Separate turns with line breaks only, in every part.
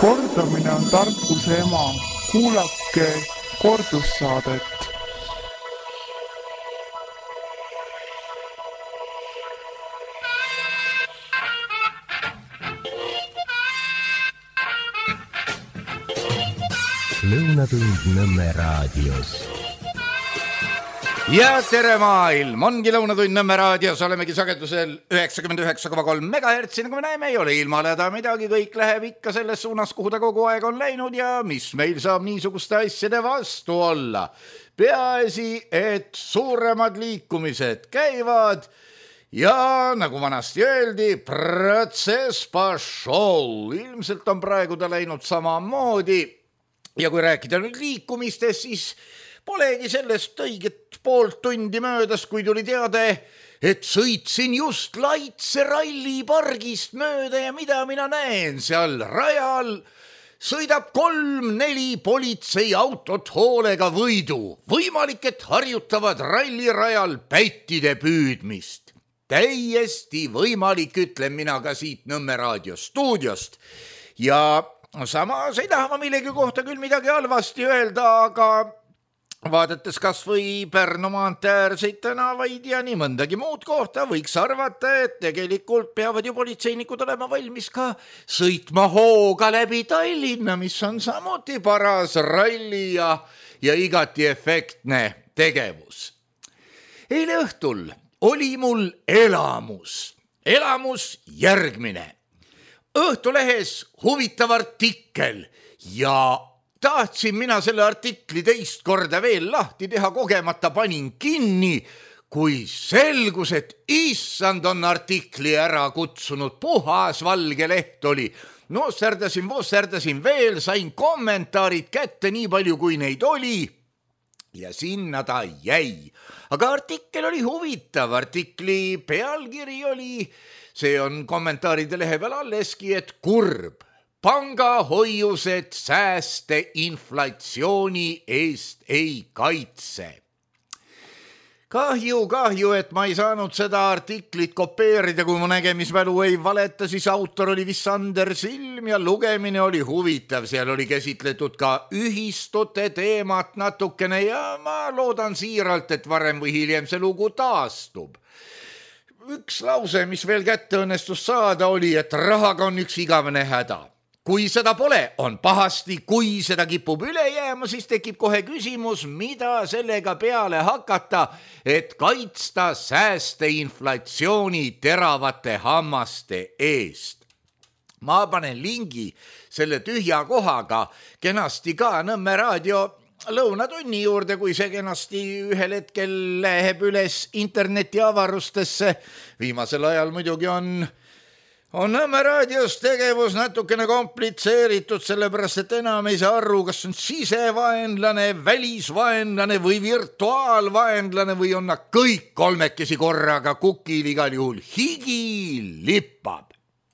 Kordamine on tarkuse ema. Kuulake kordussaadet.
Lõunatund Nõmme raadios.
Ja tere maailm, ongi Lõunatund Nõmme raadios, olemegi sagedusel 99,3 MHz, nagu me näeme, ei ole ilmaleda midagi, kõik läheb ikka selles suunas, kuhu ta kogu aeg on läinud ja mis meil saab niisuguste asjade vastu olla. Peaasi, et suuremad liikumised käivad ja nagu vanasti öeldi, protsess pašol, ilmselt on praegu ta läinud samamoodi. Ja kui rääkida nüüd liikumistest, siis polegi sellest õiget poolt tundi möödas, kui tuli teade, et sõitsin just Laitse rallipargist mööda ja mida mina näen seal rajal, sõidab 3-4 politseiautot hoolega võidu. Võimalik, et harjutavad rallirajal pättide püüdmist. Täiesti võimalik, ütlen mina ka siit Nõmme raadio stuudiost. Ja samas ei taha ma millegi kohta küll midagi halvasti öelda, aga vaadates kas või Pärnu maanteäärseid tänavaid ja nii mõndagi muud kohta, võiks arvata, et tegelikult peavad ju politseinikud olema valmis ka sõitma hooga läbi Tallinna, mis on samuti paras ralli ja igati efektne tegevus. Eile õhtul oli mul elamus järgmine. Õhtulehes huvitav artikkel ja tahtsin mina selle artikli teist korda veel lahti teha, kogemata panin kinni, kui selgus, et issand on artikli ära kutsunud, puhas valge leht oli. No särdasin veel, sain kommentaarid kätte nii palju, kui neid oli ja sinna ta jäi. Aga artikkel oli huvitav, artikli pealkiri oli, see on kommentaaride lehe peal alleski, et kurb. Pangahoiused sääste inflatsiooni eest ei kaitse. Kahju, et ma ei saanud seda artiklit kopeerida, kui mu nägemisvälu ei valeta, siis autor oli vist Sander Silm ja lugemine oli huvitav. Seal oli käsitletud ka ühistute teemat natukene ja ma loodan siiralt, et varem või hiljem see lugu taastub. Üks lause, mis veel kätte õnnestus saada, oli, et rahaga on üks igavene häda. Kui seda pole, on pahasti, kui seda kipub üle jääma, siis tekib kohe küsimus, mida sellega peale hakata, et kaitsta sääste inflatsiooni teravate hammaste eest. Ma panen lingi selle tühja kohaga kenasti ka Nõmme raadio lõunatunni juurde, kui see kenasti ühel hetkel läheb üles interneti avarustesse. Viimasel ajal muidugi on Nõmme raadios tegevus natukene komplitseeritud, sellepärast, et enam ei saa aru, kas on sisevaenlane, välisvaenlane või virtuaalvaenlane või on nad kõik kolmekesi korraga, kukil igal juhul higi lippab.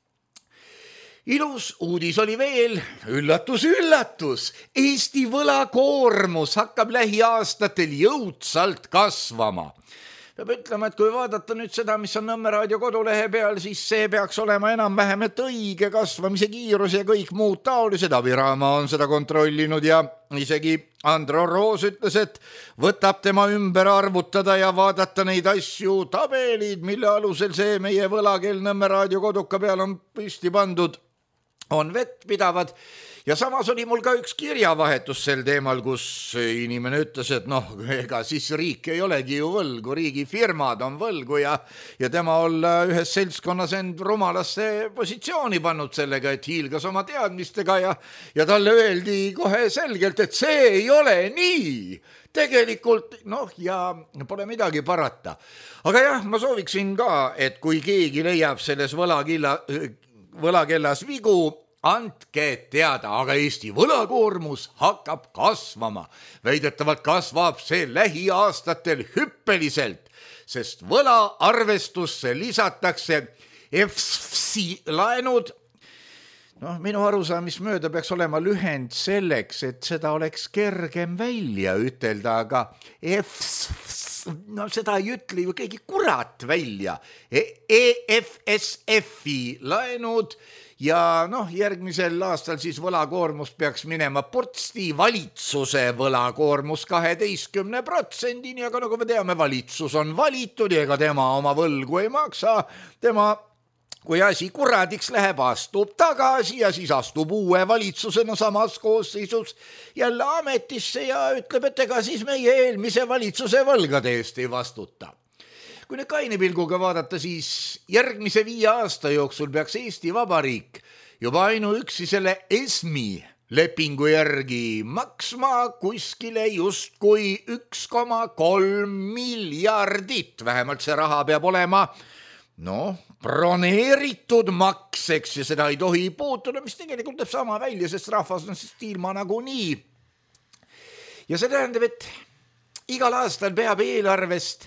Ilus uudis oli veel, üllatus, Eesti võlakoormus hakkab lähiaastatel jõudsalt kasvama. Peab ütlema, et kui vaadata nüüd seda, mis on Nõmme raadio kodulehe peal, siis see peaks olema enam-vähem õige kasvamise kiirus ja kõik muud taolised. Abiraama on seda kontrollinud ja isegi Andro Roos ütles, et võtab tema ümber arvutada ja vaadata neid asju tabelid, mille alusel see meie võlakeel Nõmme raadio koduka peal on püsti pandud, on vettpidavad. Ja samas oli mul ka üks kirjavahetus sel teemal, kus inimene ütles, et ega siis riik ei olegi ju võlgu, riigifirmad on võlgu ja tema olla ühes seltskonnas end rumalasse positsiooni pannud sellega, et hiilgas oma teadmistega ja talle öeldi kohe selgelt, et see ei ole nii. Tegelikult, ja pole midagi parata. Aga jah, ma sooviksin ka, et kui keegi leiab selles võlakellas vigu, andke teada, aga Eesti võlakoormus hakkab kasvama. Väidetavalt kasvab see lähiaastatel hüppeliselt, sest võlaarvestusse lisatakse EFSI laenud. Minu arusaamis mööda peaks olema lühend selleks, et seda oleks kergem välja ütelda, aga EFSI no seda ei ütle ju keegi kurat välja. EFSF-i laenud ja järgmisel aastal siis võlakoormus peaks minema portsti valitsuse võlakoormus 12%, aga nagu me teame, valitsus on valitud ja ega tema oma võlgu ei maksa, tema kui asi kuradiks läheb, astub tagasi ja siis astub uue valitsusena samas koosseisus jälle ametisse ja ütleb, et ega siis meie eelmise valitsuse võlgade eest ei vastuta. Kui nüüd kaine pilguga vaadata, siis järgmise 5 aasta jooksul peaks Eesti Vabariik juba ainuüksi selle ESMi lepingu järgi maksma kuskile justkui 1,3 miljardit. Vähemalt see raha peab olema broneeritud makseks ja seda ei tohi puutuda, mis tegelikult teeb sama välja, sest rahvas on sest ilma nagunii. Ja see tähendab, et igal aastal peab eelarvest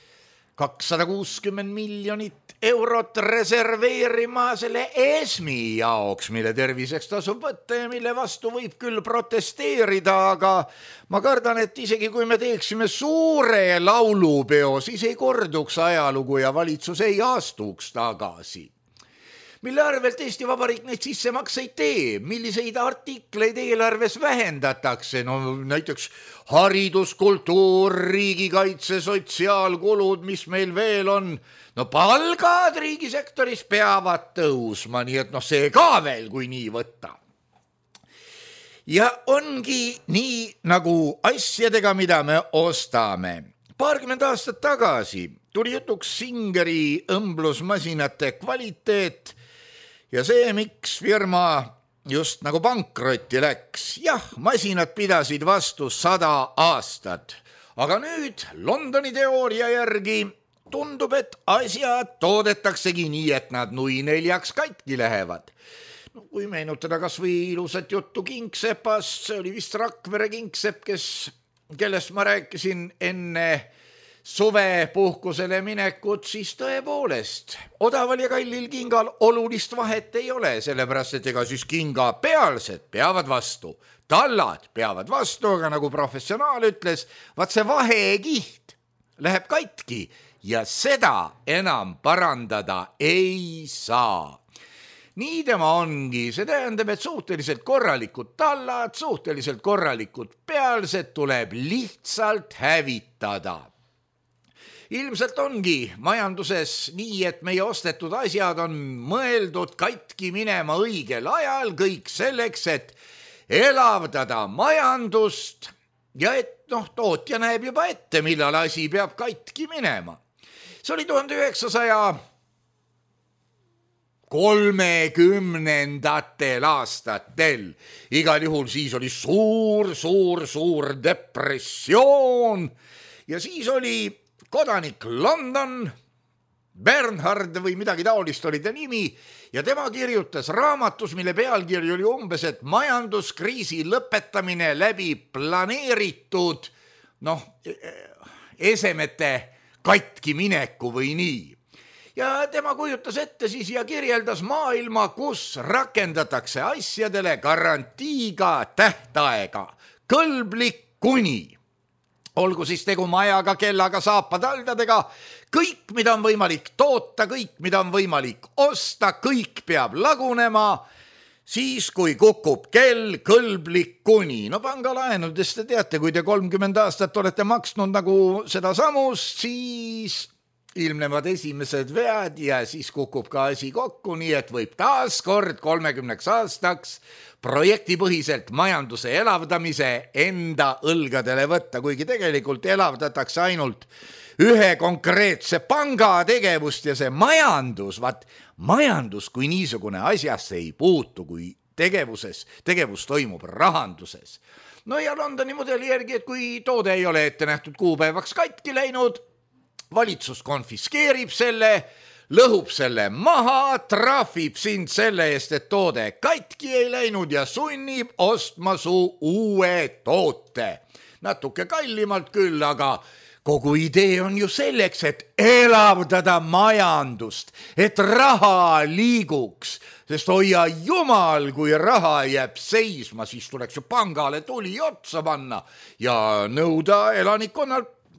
260 miljonit eurot reserveerima selle ESMi jaoks, mille terviseks tasub võtta ja mille vastu võib küll protesteerida, aga ma kardan, et isegi kui me teeksime suure laulupeo, siis ei korduks ajalugu ja valitsus ei astuks tagasi. Mille arvelt Eesti Vabariik neid sissemakseid teeb, milliseid artikleid eelarves vähendatakse, näiteks haridus, kultuur, riigikaitse, sotsiaalkulud, mis meil veel on, palgad riigisektoris peavad tõusma, nii et see ka veel, kui nii võtta. Ja ongi nii nagu asjadega, mida me ostame. 20 aastat tagasi tuli jutuks Singeri õmblusmasinate kvaliteet ja see, miks firma just nagu pankrotti läks. Jah, masinad pidasid vastu 100 aastat, aga nüüd Londoni teooria järgi tundub, et asjad toodetaksegi nii, et nad nui 4 katki lähevad. Kui meenutada kas või ilusat juttu kingsepast, see oli vist Rakvere kingsepp, kellest ma rääkisin enne suvepuhkusele minekut, siis tõepoolest odaval ja kallil kingal olulist vahet ei ole, sellepärast et ega siis kinga pealsed peavad vastu, tallad peavad vastu, aga nagu professionaal ütles, vaat see vahekiht läheb katki ja seda enam parandada ei saa. Nii tema ongi, see tähendab, et suhteliselt korralikud tallad, suhteliselt korralikud pealsed tuleb lihtsalt hävitada. Ilmselt ongi majanduses nii, et meie ostetud asjad on mõeldud katki minema õigel ajal, kõik selleks, et elavdada majandust ja et tootja näeb juba ette, millal asi peab katki minema. See oli 1930 aastatel. Igal juhul siis oli suur depressioon ja siis oli kodanik London, Bernhard või midagi taolist oli ta nimi ja tema kirjutas raamatus, mille pealkiri oli umbes, et majanduskriisi lõpetamine läbi planeeritud esemete katki mineku või nii. Ja tema kujutas ette siis ja kirjeldas maailma, kus rakendatakse asjadele garantiiga tähtaega, kõlblik kuni. Olgu siis tegu majaga, kellaga, saapadaldadega, kõik, mida on võimalik toota, kõik, mida on võimalik osta, kõik peab lagunema, siis kui kukub kell, kõlblik kuni. Pangalaenudest te teate, kui te 30 aastat olete maksnud nagu seda samust, siis ilmnevad esimesed vead ja siis kukub ka asi kokku, nii et võib taas kord 30 aastaks projektipõhiselt majanduse elavdamise enda õlgadele võtta, kuigi tegelikult elavdatakse ainult ühe konkreetse panga tegevust ja see majandus kui niisugune asjasse ei puutu, kui tegevus toimub rahanduses. Ja Londoni mudeli järgi, et kui toode ei ole ette nähtud kuupäevaks katki läinud, valitsus konfiskeerib selle, lõhub selle maha, trahvib sind selle eest, et toode katki ei läinud ja sunnib ostma su uue toote. Natuke kallimalt küll, aga kogu idee on ju selleks, et elavdada majandust, et raha liiguks, sest hoia jumal, kui raha jääb seisma, siis tuleks ju pangale tuli otsa panna ja nõuda elanikkonnalt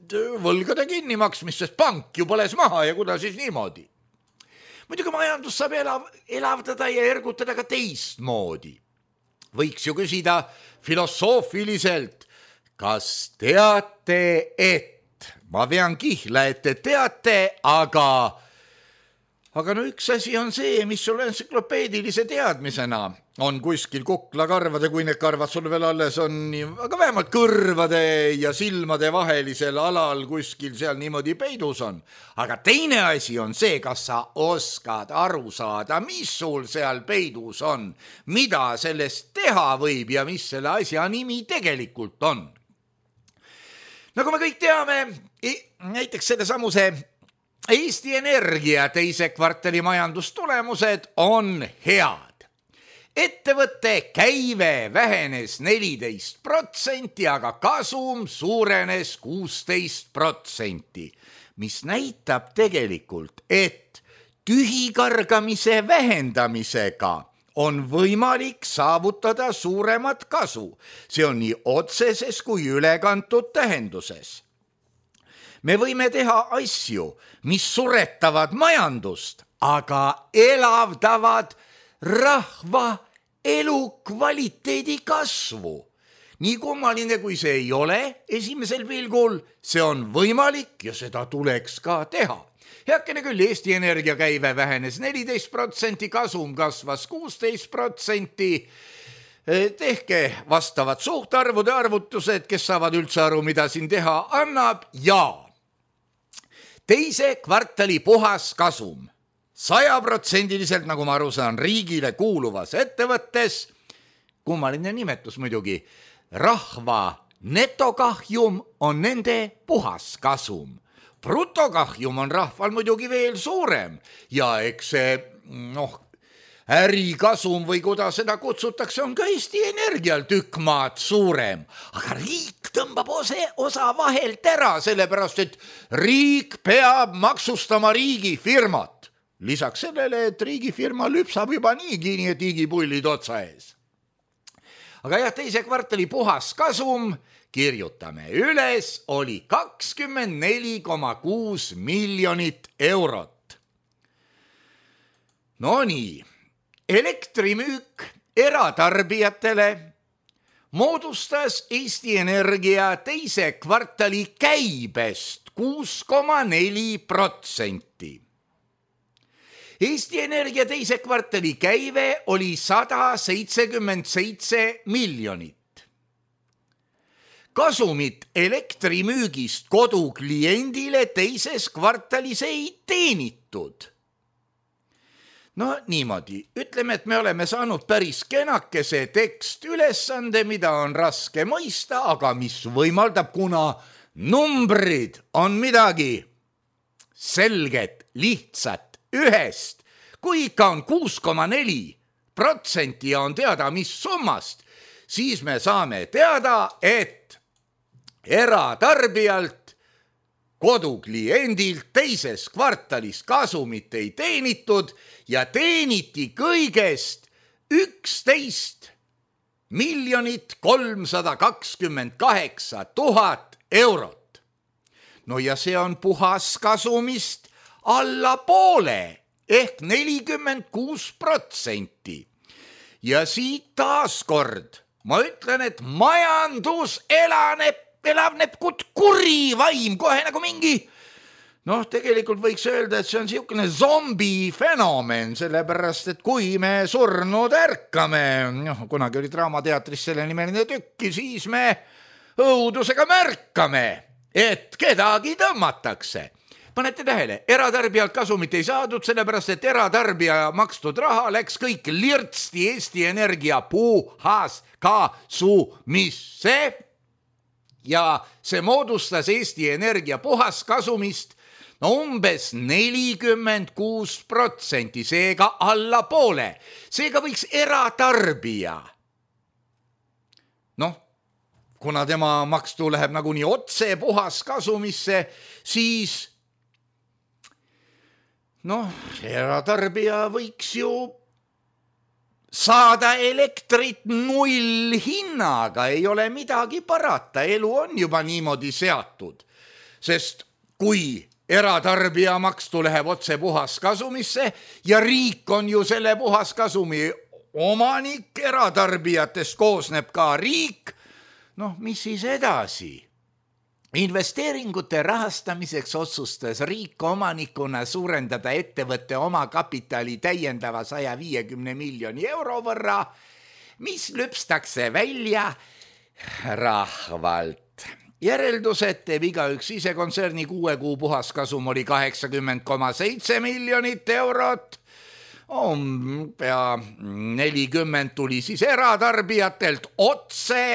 võlgade kinnimaksmist, sest pank ju põles maha ja kuidas siis niimoodi. Muidugi majandus saab elavdada ja ergutada ka teistmoodi. Võiks ju küsida filosoofiliselt, kas teate, et ma vean kihla, et te teate, aga no üks asi on see, mis sul entsüklopeedilise teadmisena on kuskil kuklakarvade, kui need karvad sul veel alles on, aga vähemalt kõrvade ja silmade vahelisel alal kuskil seal niimoodi peidus on. Aga teine asi on see, kas sa oskad aru saada, mis sul seal peidus on, mida sellest teha võib ja mis selle asja nimi tegelikult on. Nagu me kõik teame, näiteks selle samuse Eesti Energia teise kvartali majandustulemused on head. Ettevõtte käive vähenes 14%, aga kasum suurenes 16%, mis näitab tegelikult, et tühikargamise vähendamisega on võimalik saavutada suuremat kasu. See on nii otseses kui ülekantud tähenduses. Me võime teha asju, mis suretavad majandust, aga elavdavad rahva elukvaliteedi kasvu. Nii kummaline kui see ei ole esimesel pilgul, see on võimalik ja seda tuleks ka teha. Heakene küll, Eesti Energia käive vähenes 14%, kasum kasvas 16%. Tehke vastavad suhtarvude arvutused, kes saavad üldse aru, mida siin teha annab ja teise kvartali puhas kasum 100%, nagu ma aru saan, riigile kuuluvas ettevõttes, kummaline nimetus muidugi, rahva netokahjum on nende puhas kasum. Brutokahjum on rahval muidugi veel suurem ja eks see, ärikasum või kuidas seda kutsutakse, on ka Eesti Energial tükk maad suurem. Aga riik tõmbab osa vahelt ära, sellepärast et riik peab maksustama riigifirmat. Lisaks sellele, et riigifirma lüpsab juba niigi, nii et igipullid otsa ees. Aga jah, teise kvartali puhas kasum, kirjutame üles, oli 24,6 miljonit eurot. No nii, elektrimüük eratarbijatele moodustas Eesti Energia teise kvartali käibest 6,4%. Eesti Energia teise kvartali käive oli 177 miljonit. Kasumit elektrimüügist kodukliendile teises kvartalis ei teenitud. No niimoodi, ütleme, et me oleme saanud päris kenakese tekstülesande, mida on raske mõista, aga mis võimaldab, kuna numbrid on midagi selget, lihtsat, ühest, kui ikka on 6,4% ja on teada, mis summast, siis me saame teada, et eratarbijalt, kodukliendilt teises kvartalis kasumit ei teenitud ja teeniti kõigest 11 328 000 eurot. No ja see on puhas kasumist alla poole ehk 46%. Ja siit taaskord ma ütlen, et majandus elavneb kuri vaim, kohe nagu mingi, tegelikult võiks öelda, et see on siukene zombi fenomen, sellepärast, et kui me surnud ärkame, kunagi oli Draamateatris selle nimeline tükki, siis me õudusega märkame, et kedagi tõmmatakse. Panete tähele, eratarbijalt kasumit ei saadud, sellepärast, et eratarbija makstud raha läks kõik lirtsti Eesti Energia puhas kasumisse ja see moodustas Eesti Energia puhas kasumist umbes 46%, seega alla poole. Seega võiks eratarbija, kuna tema makstu läheb nagunii otse puhas kasumisse, siis eratarbija võiks ju saada elektrit nullhinnaga, ei ole midagi parata, elu on juba niimoodi seatud. sest kui eratarbijamakstu läheb otse puhaskasumisse ja riik on ju selle puhaskasumi omanik, eratarbijatest koosneb ka riik, noh, mis siis edasi? Investeeringute rahastamiseks otsustas riik omanikuna suurendada ettevõtte omakapitali täiendava 150 miljoni euro võrra, mis lüpstakse välja rahvalt. Järeldused teeb igaüks ise. Kontserni 6 kuu puhaskasum oli 80,7 miljonit eurot. Pea 40 tuli siis eratarbijatelt otse.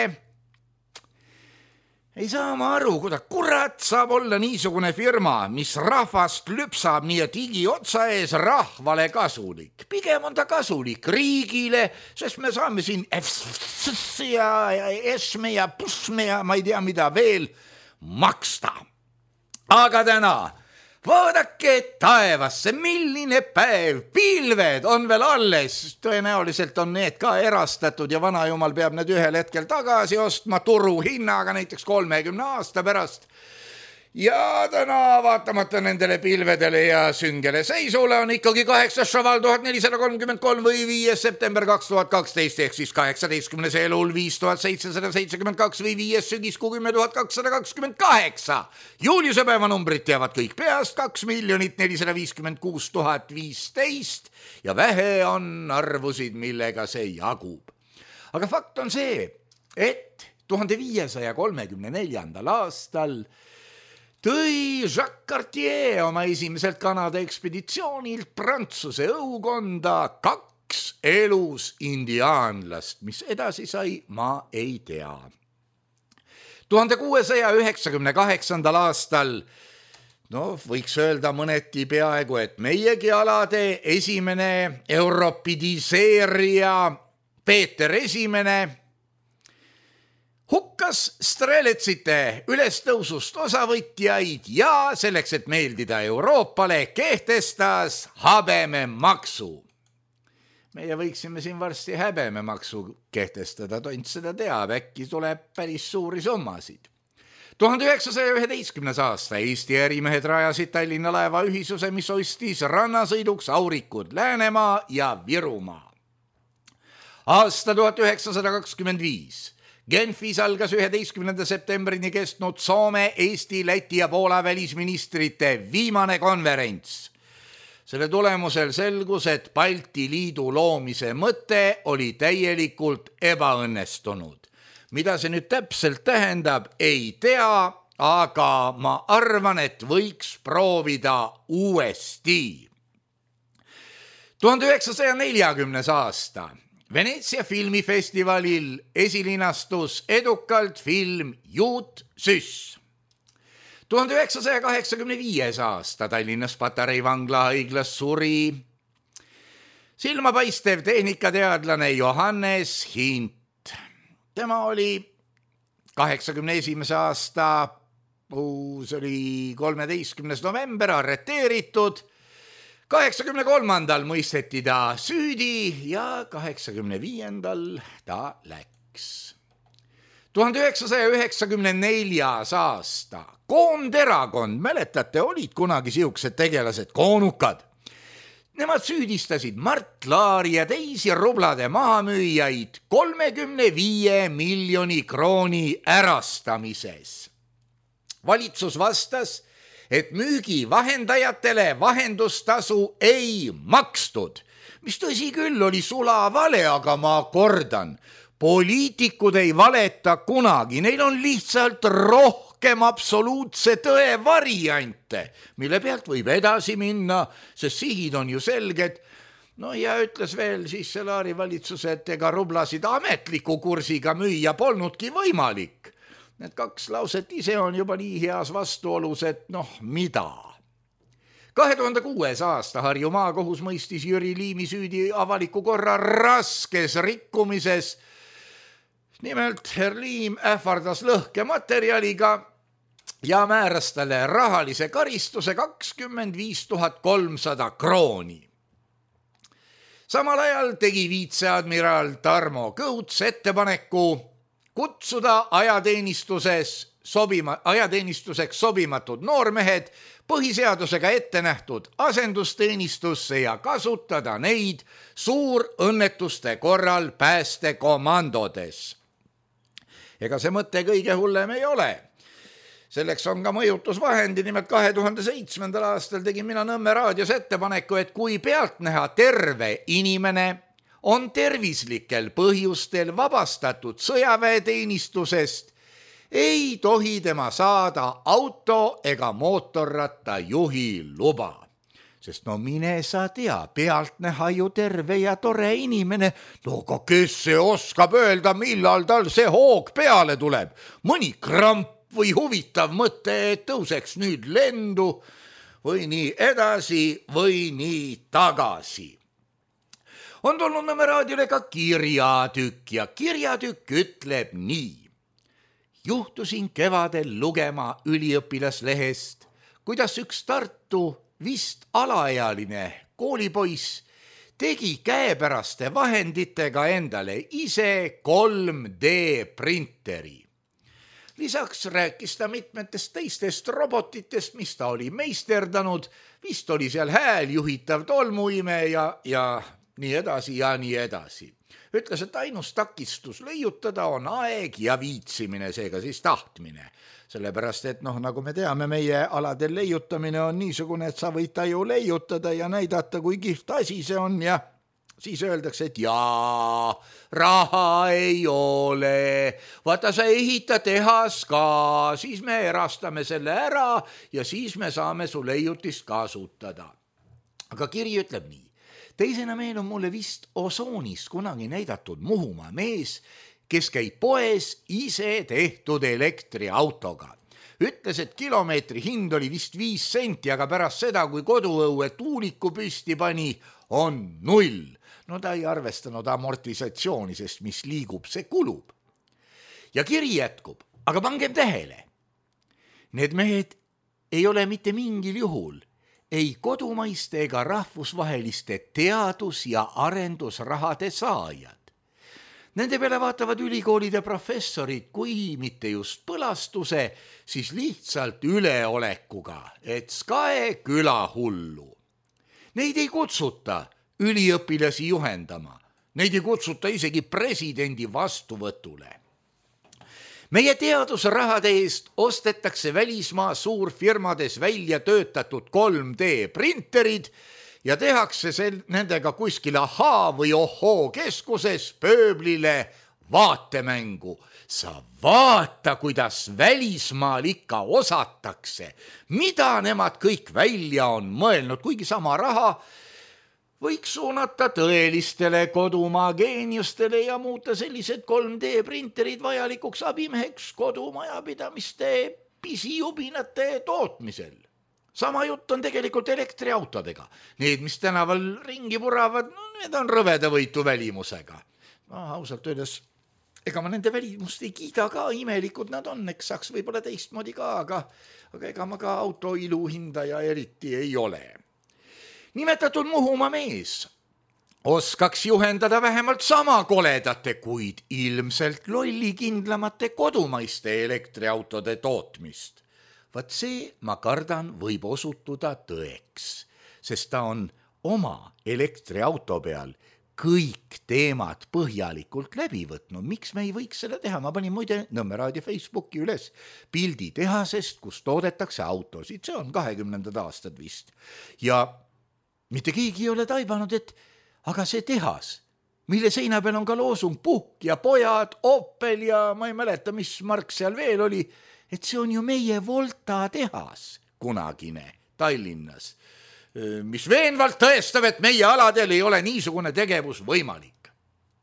Ei saa ma aru, kuidas kurat saab olla niisugune firma, mis rahvast lüpsab nii et higi otsa ees rahvale kasulik. Pigem on ta kasulik riigile, sest me saame siin ja esme ja pusme ja ma ei tea mida veel maksta. Aga täna vaadake taevasse, milline päev, pilved on veel alles, tõenäoliselt on need ka erastatud ja vanajumal peab need ühel hetkel tagasi ostma turuhinnaga näiteks 30 aasta pärast. Ja täna vaatamata nendele pilvedele ja süngele seisule on ikkagi 8. šaval 1433 või 5. september 2012 ehk siis 18. elul 5772 või 5. sügiskuu 10228. Juuliuse päevanumbrit teavad kõik peast 2 456 015 ja vähe on arvusid, millega see jagub. Aga fakt on see, et 1534. aastal tõi Jacques Cartier oma esimeselt Kanada ekspeditsioonilt Prantsuse õukonda 2 elus indiaanlast, mis edasi sai, ma ei tea. 1698. aastal, võiks öelda mõneti peaaegu, et meiegi alade esimene europidiseerija Peeter Esimene hukkas streletsite ülestõusust osavõtjaid ja selleks, et meeldida Euroopale, kehtestas habememaksu. Meie võiksime siin varsti häbememaksu kehtestada, tont seda teab, äkki tuleb päris suuri summasid. 1911. aasta Eesti ärimehed rajasid Tallinna laevaühisuse, mis ostis rannasõiduks Aurikud Läänemaa ja Virumaa. Aasta 1925. Genfis algas 11. septembrini kestnud Soome, Eesti, Läti ja Poola välisministrite viimane konverents. Selle tulemusel selgus, et Balti Liidu loomise mõte oli täielikult ebaõnnestunud. Mida see nüüd täpselt tähendab, ei tea, aga ma arvan, et võiks proovida uuesti. 1940. aasta. Veneetsia filmifestivalil esilinastus edukalt film Juut Süss. 1985. aasta Tallinnas Patarei vangla haiglas suri silmapaistev tehnikateadlane Johannes Hint. Tema oli 81. aasta, see oli 13. november, arreteeritud. 83. mõisteti ta süüdi ja 85. ta läks. 1994. aasta. Koonderakond, mäletate, olid kunagi siuksed tegelased, koonukad. Nemad süüdistasid Mart Laari ja teisi rublade mahamüüjaid 35 miljoni krooni ärastamises. Valitsus vastas, et müügivahendajatele vahendustasu ei makstud, mis tõsi küll oli sula vale, aga ma kordan, poliitikud ei valeta kunagi, neil on lihtsalt rohkem absoluutse tõe variante, mille pealt võib edasi minna, sest sihid on ju selged. Ja ütles veel siis see Laari valitsus, et ega rublasid ametliku kursiga müüa polnudki võimalik. Need 2 lauset ise on juba nii heas vastuolus, et mida. 2006. aasta Harju maakohus mõistis Jüri Liimi süüdi avaliku korra raskes rikkumises. Nimelt Herr Liim ähvardas lõhkematerjaliga ja määras talle rahalise karistuse 25 300 krooni. Samal ajal tegi viitseadmiral Tarmo Kõuts ettepaneku kutsuda ajateenistuses ajateenistuseks sobimatud noormehed põhiseadusega ette nähtud asendusteenistusse ja kasutada neid suurõnnetuste korral päästekomandodes. Ega see mõte kõige hullem ei ole. Selleks on ka mõjutusvahendi, nimelt 2007. aastal tegin mina Nõmme raadios ettepaneku, et kui pealtnäha terve inimene on tervislikel põhjustel vabastatud sõjaväeteenistusest, ei tohi tema saada auto ega mootorratta juhi luba. Sest no mine sa tea, pealtnäha ju terve ja tore inimene, no aga kes see oskab öelda, millal tal see hoog peale tuleb? Mõni kramp või huvitav mõte, et tõuseks nüüd lendu või nii edasi või nii tagasi. On tulnud Nõmme raadiole ka kirjatükk ja kirjatükk ütleb nii. Juhtusin kevadel lugema üliõpilaslehest, kuidas üks Tartu vist alaealine koolipoiss tegi käepäraste vahenditega endale ise 3D printeri. Lisaks rääkis ta mitmetest teistest robotitest, mis ta oli meisterdanud, vist oli seal hääljuhitav tolmuime ja nii edasi ja nii edasi. Ütles, et ainus takistus leiutada on aeg ja viitsimine, seega siis tahtmine. Sellepärast, et nagu me teame, meie aladel leiutamine on niisugune, et sa võid ta ju leiutada ja näidata, kui kihvt asi see on ja siis öeldakse, et jaa, raha ei ole, vaata sa ehita tehas ka, siis me erastame selle ära ja siis me saame su leiutist kasutada. Aga kiri ütleb nii. Teisena meenub mulle vist Osoonis kunagi näidatud Muhumaa mees, kes käib poes ise tehtud elektriautoga. Ütles, et kilomeetri hind oli vist 5 senti, aga pärast seda, kui koduõue tuuliku püsti pani, on 0. No ta ei arvestanud amortisatsiooni, sest mis liigub, see kulub. Ja kiri jätkub, aga pangem tähele. Need mehed ei ole mitte mingil juhul ei kodumaiste ega rahvusvaheliste teadus- ja arendusrahade saajad. Nende peale vaatavad ülikoolide professorid, kui mitte just põlastuse, siis lihtsalt üleolekuga, et skae küla hullu. Neid ei kutsuta üliõpilasi juhendama, neid ei kutsuta isegi presidendi vastuvõtule. Meie teadusrahade eest ostetakse välismaa suurfirmades välja töötatud 3D printerid ja tehakse nendega kuskil ahhaa või ohhoo keskuses pööblile vaatemängu. Sa vaata, kuidas välismaal ikka osatakse, mida nemad kõik välja on mõelnud, kuigi sama raha võiks suunata tõelistele kodumaa geeniustele ja muuta sellised 3D printerid vajalikuks abimeheks kodumajapidamiste pisijubinate tootmisel. Sama jutt on tegelikult elektriautodega. Need, mis tänaval ringi puravad, need on rõvedavõitu välimusega. Ausalt öeldes, ega ma nende välimust ei kiida ka, imelikud nad on, eks saaks võib-olla teistmoodi ka, aga ega ma ka auto ilu hindaja eriti ei ole. Nimetatud Muhumaa mees oskaks juhendada vähemalt sama koledate, kuid ilmselt lollikindlamate kodumaiste elektriautode tootmist. Vaat see, ma kardan, võib osutuda tõeks, sest ta on oma elektriauto peal kõik teemad põhjalikult läbi võtnud. Miks me ei võiks seda teha? Ma panin muide Nõmme raadio Facebooki üles pildi tehasest, kus toodetakse autosid. See on 20. aastad vist. Ja mitte keegi ei ole taibanud, et aga see tehas, mille seina peal on ka loosung Puhk ja pojad, Opel ja ma ei mäleta, mis mark seal veel oli, et see on ju meie Volta tehas kunagine Tallinnas, mis veenvalt tõestab, et meie aladel ei ole niisugune tegevus võimalik.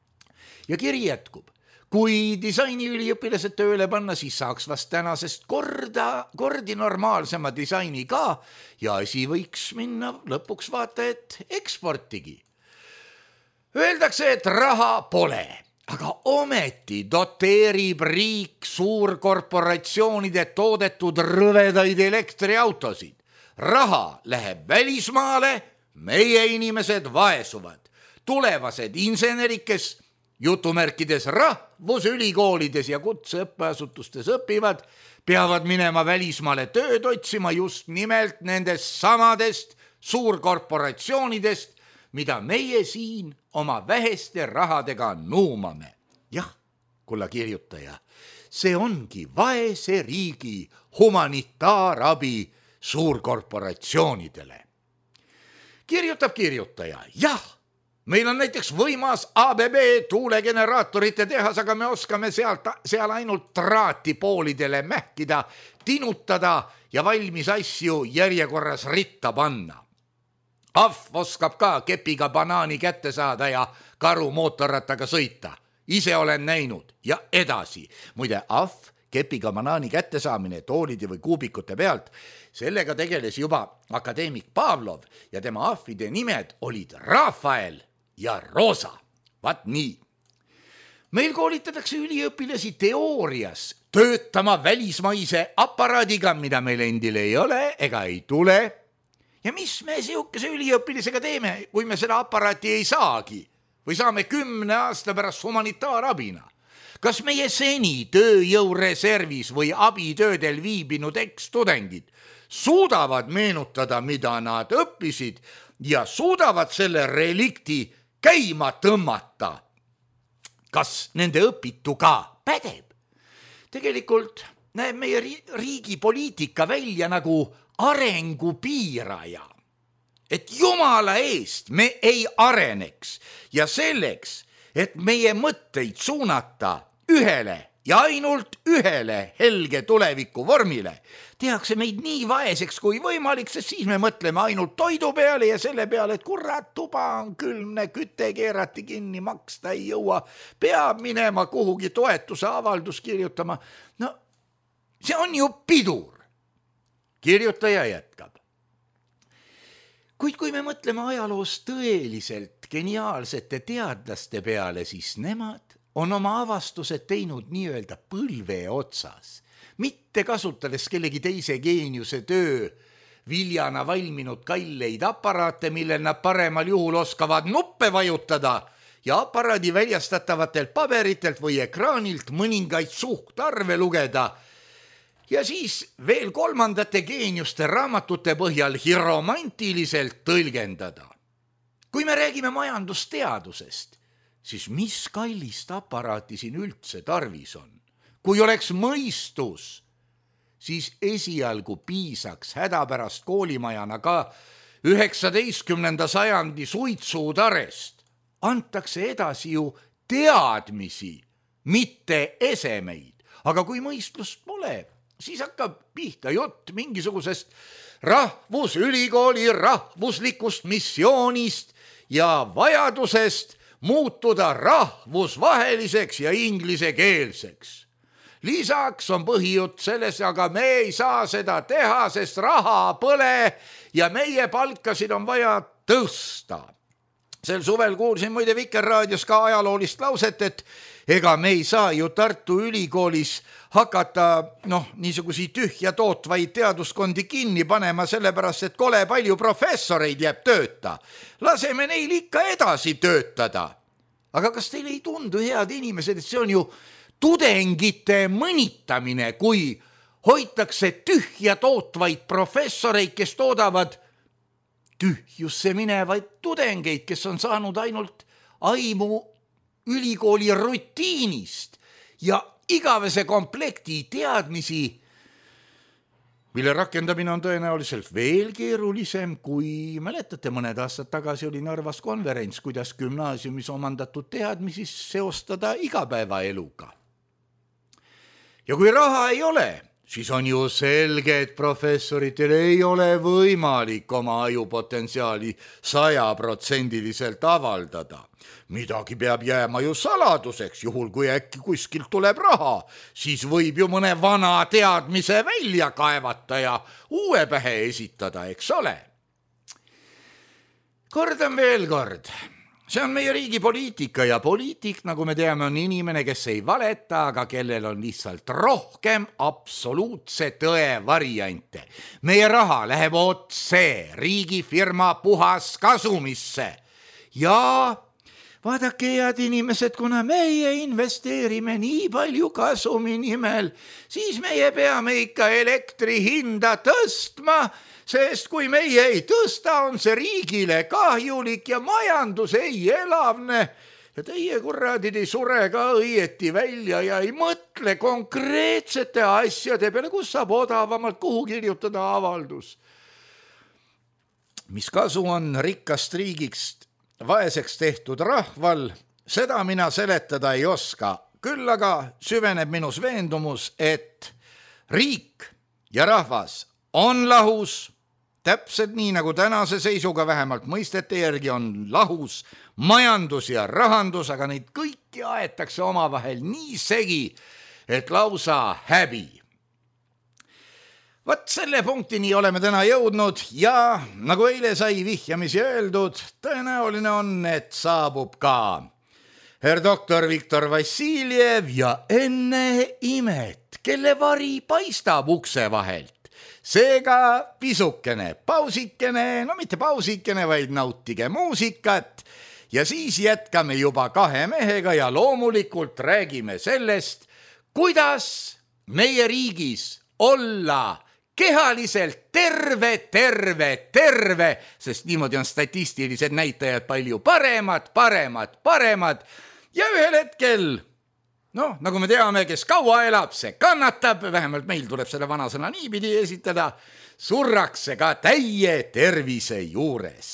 Ja kiri jätkub. Kui disainiüliõpilased tööle panna, siis saaks vast tänasest kordi normaalsema disaini ka ja asi võiks minna lõpuks vaata, et eksportigi. Öeldakse, et raha pole, aga ometi doteerib riik suurkorporatsioonide toodetud rõvedaid elektriautosid. Raha läheb välismaale, meie inimesed vaesuvad. Tulevased insenerid, kes jutumärkides rahvusülikoolides ja kutseõppeasutustes õpivad, peavad minema välismaale tööd otsima just nimelt nendest samadest suurkorporatsioonidest, mida meie siin oma väheste rahadega nuumame. Jah, kulla kirjutaja, see ongi vaese riigi humanitaarabi suurkorporatsioonidele. Kirjutab kirjutaja, jah, meil on näiteks võimas ABB tuulegeneraatorite tehas, aga me oskame seal ainult traati poolidele mähkida, tinutada ja valmis asju järjekorras ritta panna. Ahv oskab ka kepiga banaani kätte saada ja karu mootorrattaga sõita. Ise olen näinud ja edasi. Muide, ahv kepiga banaani kätte saamine toolide või kuubikute pealt, sellega tegeles juba akadeemik Pavlov ja tema ahvide nimed olid Rafael ja Rosa. Vaat nii. Meil koolitatakse üliõpilasi teoorias töötama välismaise aparaadiga, mida meil endil ei ole ega ei tule. Ja mis me siukese üliõpilisega teeme, kui me seda aparaati ei saagi või saame 10 aasta pärast humanitaarabina? Kas meie seni tööjõureservis või abitöödel viibinud ekstudengid suudavad meenutada, mida nad õppisid ja suudavad selle relikti käima tõmmata? Kas nende õpitu ka pädeb? Tegelikult näeb meie riigi poliitika välja nagu arengupiiraja. Et jumala eest me ei areneks ja selleks, et meie mõtteid suunata ühele ja ainult ühele helge tuleviku vormile, tehakse meid nii vaeseks kui võimalik, sest siis me mõtleme ainult toidu peale ja selle peale, et kurat, tuba on külmne, küte keerati kinni, maksta ei jõua, peab minema kuhugi toetuse avaldus kirjutama. No see on ju pidur. Kirjutaja jätkab. Kuid kui me mõtleme ajaloos tõeliselt geniaalsete teadlaste peale, siis nemad on oma avastused teinud nii-öelda põlve otsas, mitte kasutades kellegi teise geeniuse töö viljana valminud kalleid aparaate, millel nad paremal juhul oskavad nuppe vajutada ja aparaadi väljastatavatel paberitelt või ekraanilt mõningaid suhtarve lugeda ja siis veel kolmandate geeniuste raamatute põhjal hiromantiliselt tõlgendada. Kui me räägime majandusteadusest, siis mis kallist aparaati siin üldse tarvis on? Kui oleks mõistus, siis esialgu piisaks hädapärast koolimajana ka 19. sajandi suitsuutarest. Antakse edasi ju teadmisi, mitte esemeid. Aga kui mõistlust pole, siis hakkab pihta jutt mingisugusest rahvusülikooli rahvuslikust missioonist ja vajadusest muutuda rahvusvaheliseks ja inglisekeelseks. Lisaks on põhijutt selles, aga me ei saa seda teha, sest raha pole ja meie palkasid on vaja tõsta. Sel suvel kuulsin muide Vikerraadios ka ajaloolist lauset, et ega me ei saa ju Tartu Ülikoolis hakata niisugusi tühja tootvaid teaduskondi kinni panema, sellepärast, et kole palju professoreid jääb tööta. Laseme neil ikka edasi töötada. Aga kas teile ei tundu, head inimesed, et see on ju tudengite mõnitamine, kui hoitakse tühja tootvaid professoreid, kes toodavad tühjusse minevaid tudengeid, kes on saanud ainult aimu ülikooli rutiinist ja igavese komplekti teadmisi, mille rakendamine on tõenäoliselt veel keerulisem, kui mäletate, mõned aastad tagasi oli Narvas konverents, kuidas gümnaasiumis omandatud teadmisi seostada igapäevaeluga. Ja kui raha ei ole, siis on ju selge, et professoritel ei ole võimalik oma ajupotentsiaali 100% avaldada. Midagi peab jääma ju saladuseks, juhul kui äkki kuskilt tuleb raha, siis võib ju mõne vana teadmise välja kaevata ja uue pähe esitada, eks ole. Kordan veel kord. See on meie riigi poliitika ja poliitik, nagu me teame, on inimene, kes ei valeta, aga kellel on lihtsalt rohkem absoluutse tõe variante. Meie raha läheb otse riigifirma puhas kasumisse ja Vaadake, head inimesed, kuna meie investeerime nii palju kasumi nimel, siis meie peame ikka elektri hinda tõstma, sest kui meie ei tõsta, on see riigile kahjulik ja majandus ei elavne. Ja teie kurradid ei sure ka õieti välja ja ei mõtle konkreetsete asjade peale, kus saab odavamalt kuhu kirjutada avaldus. Mis kasu on rikkast riigist vaeseks tehtud rahval, seda mina seletada ei oska. Küll aga süveneb minus veendumus, et riik ja rahvas on lahus, täpselt nii nagu tänase seisuga vähemalt mõistete järgi on lahus majandus ja rahandus, aga neid kõiki aetakse omavahel nii segi, et lausa häbi. Vat selle punktini oleme täna jõudnud ja nagu eile sai vihjamisi öeldud, tõenäoline on, et saabub ka herr doktor Viktor Vassiljev ja enne imet, kelle vari paistab ukse vahelt. Seega pisukene pausikene, no mitte pausikene, vaid nautige muusikat ja siis jätkame juba kahe mehega ja loomulikult räägime sellest, kuidas meie riigis olla kehaliselt terve, sest niimoodi on statistilised näitajad palju paremad ja ühel hetkel, nagu me teame, kes kaua elab, see kannatab, vähemalt meil tuleb selle vanasõna niipidi esitada, surrakse ka täie tervise juures.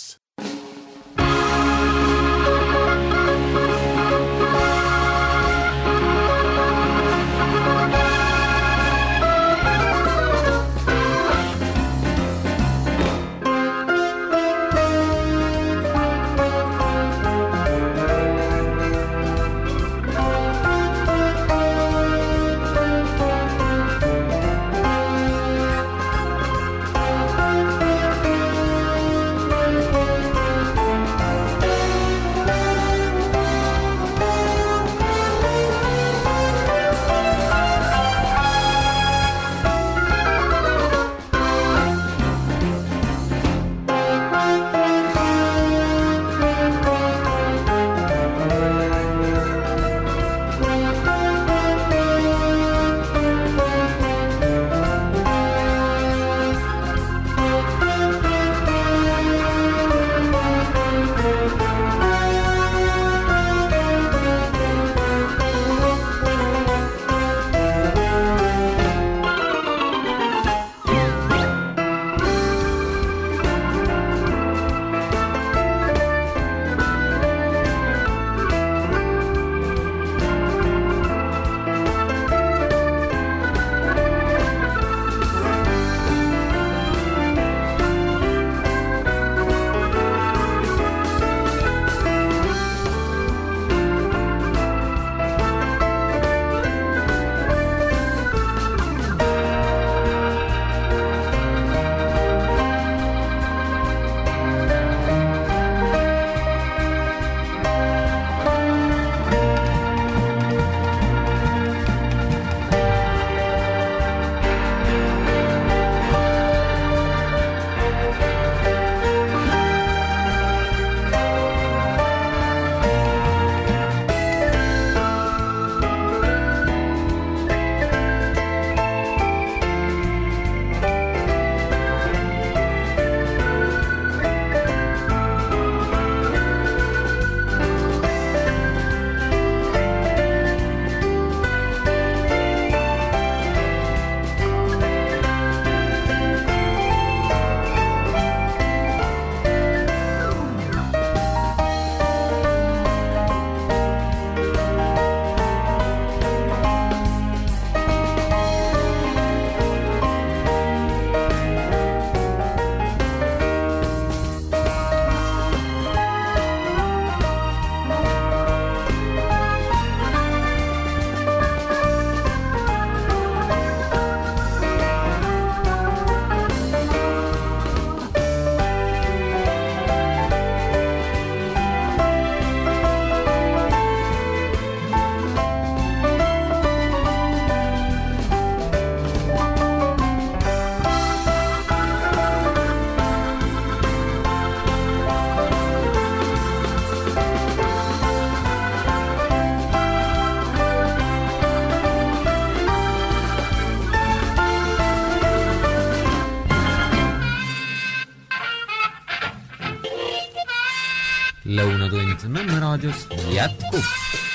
Lõunatund Nõmme raadios jätkub.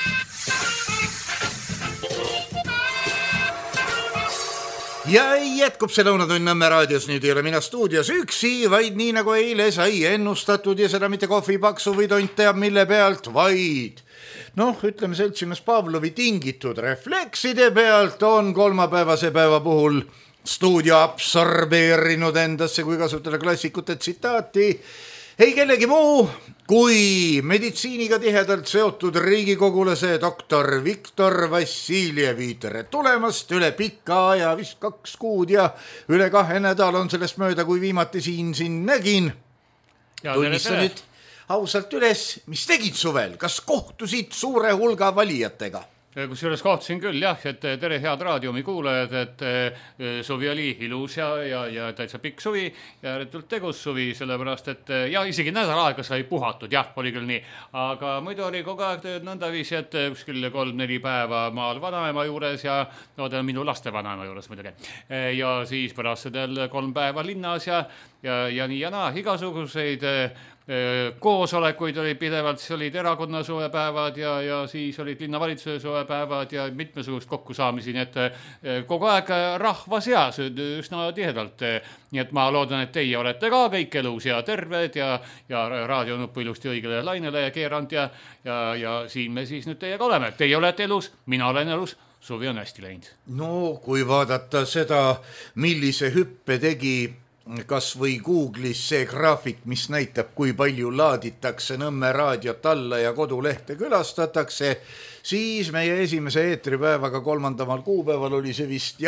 Ja jätkub see Lõunatund Nõmme raadios, nüüd ei ole mina stuudios üksi, vaid nii nagu eile sai ennustatud ja seda mitte kohvipaksu või tont teab mille pealt, vaid ütleme seltsimees Pavlovi tingitud reflekside pealt on kolmapäevase päeva puhul stuudio absorbeerinud endasse, kui kasutada klassikute tsitaati, ei kellegi muu kui meditsiiniga tihedalt seotud riigikogulase doktor Viktor Vassiljevi. Tere tulemast, üle pika aja, vist 2 kuud ja üle 2 nädala on sellest mööda, kui viimati siin nägin. Tunnista nüüd ausalt üles, mis tegid suvel, kas kohtusid suure hulga valijatega?
Kusjuures kohtusin küll jah, et tere head raadiomi kuulajad, et suvi oli ilus ja täitsa pikk suvi ja ääretult tegus suvi, sellepärast et ja isegi nädal aega sai puhatud, jah, oli küll nii, aga muidu oli kogu aeg nõndaviisi, et kuskil 3-4 päeva maal vanaema juures ja minu laste vanaema juures muidugi ja siis pärast sedel 3 päeva linnas ja nii ja naa, igasuguseid koosolekuid oli pidevalt, siis olid erakonna suvepäevad ja siis olid linnavalitsuse suvepäevad ja mitmesugust kokkusaamisi, nii et kogu aeg rahva seas üsna tihedalt. Nii et ma loodan, et teie olete ka kõik elus ja terved ja raadionuppu ilusti õigele lainele keeranud ja siin me siis nüüd teiega oleme. Teie olete elus, mina olen elus, suvi on hästi läinud.
No kui vaadata seda, millise hüppe tegi kas või Google'is see graafik, mis näitab, kui palju laaditakse Nõmme raadiot alla ja kodulehte külastatakse, siis meie esimese eetripäevaga 3. kuupäeval oli see vist,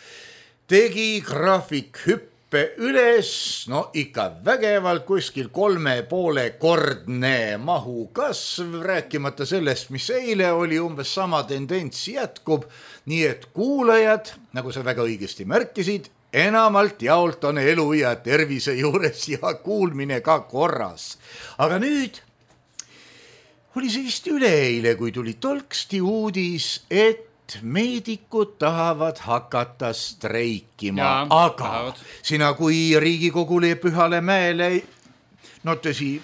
tegi graafik hüppe üles, ikka vägevalt kuskil 3,5-kordne mahu kasv, rääkimata sellest, mis eile oli, umbes sama tendents jätkub, nii et kuulajad, nagu sa väga õigesti märkisid, enamalt jaolt on elu ja tervise juures ja kuulmine ka korras. Aga nüüd oli see vist üleeile, kui tuli tolksti uudis, et meedikud tahavad hakata streikima. Aga sina kui Riigikogule Pühale Mäele, tõsi,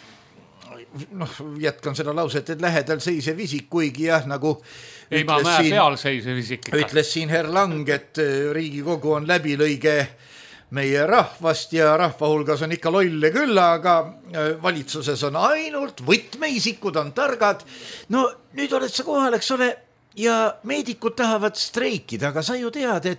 jätkan seda lauset, et lähedal seisev isik, kuigi nagu
ei, ma mäe peal seisev isik.
Ütles siin Herr Lang, et Riigikogu on läbilõige meie rahvast ja rahva hulgas on ikka lolle küll, aga valitsuses on ainult võtmeisikud on targad. Nüüd oled sa kohal, eks ole, ja meedikud tahavad streikida, aga sa ju tead,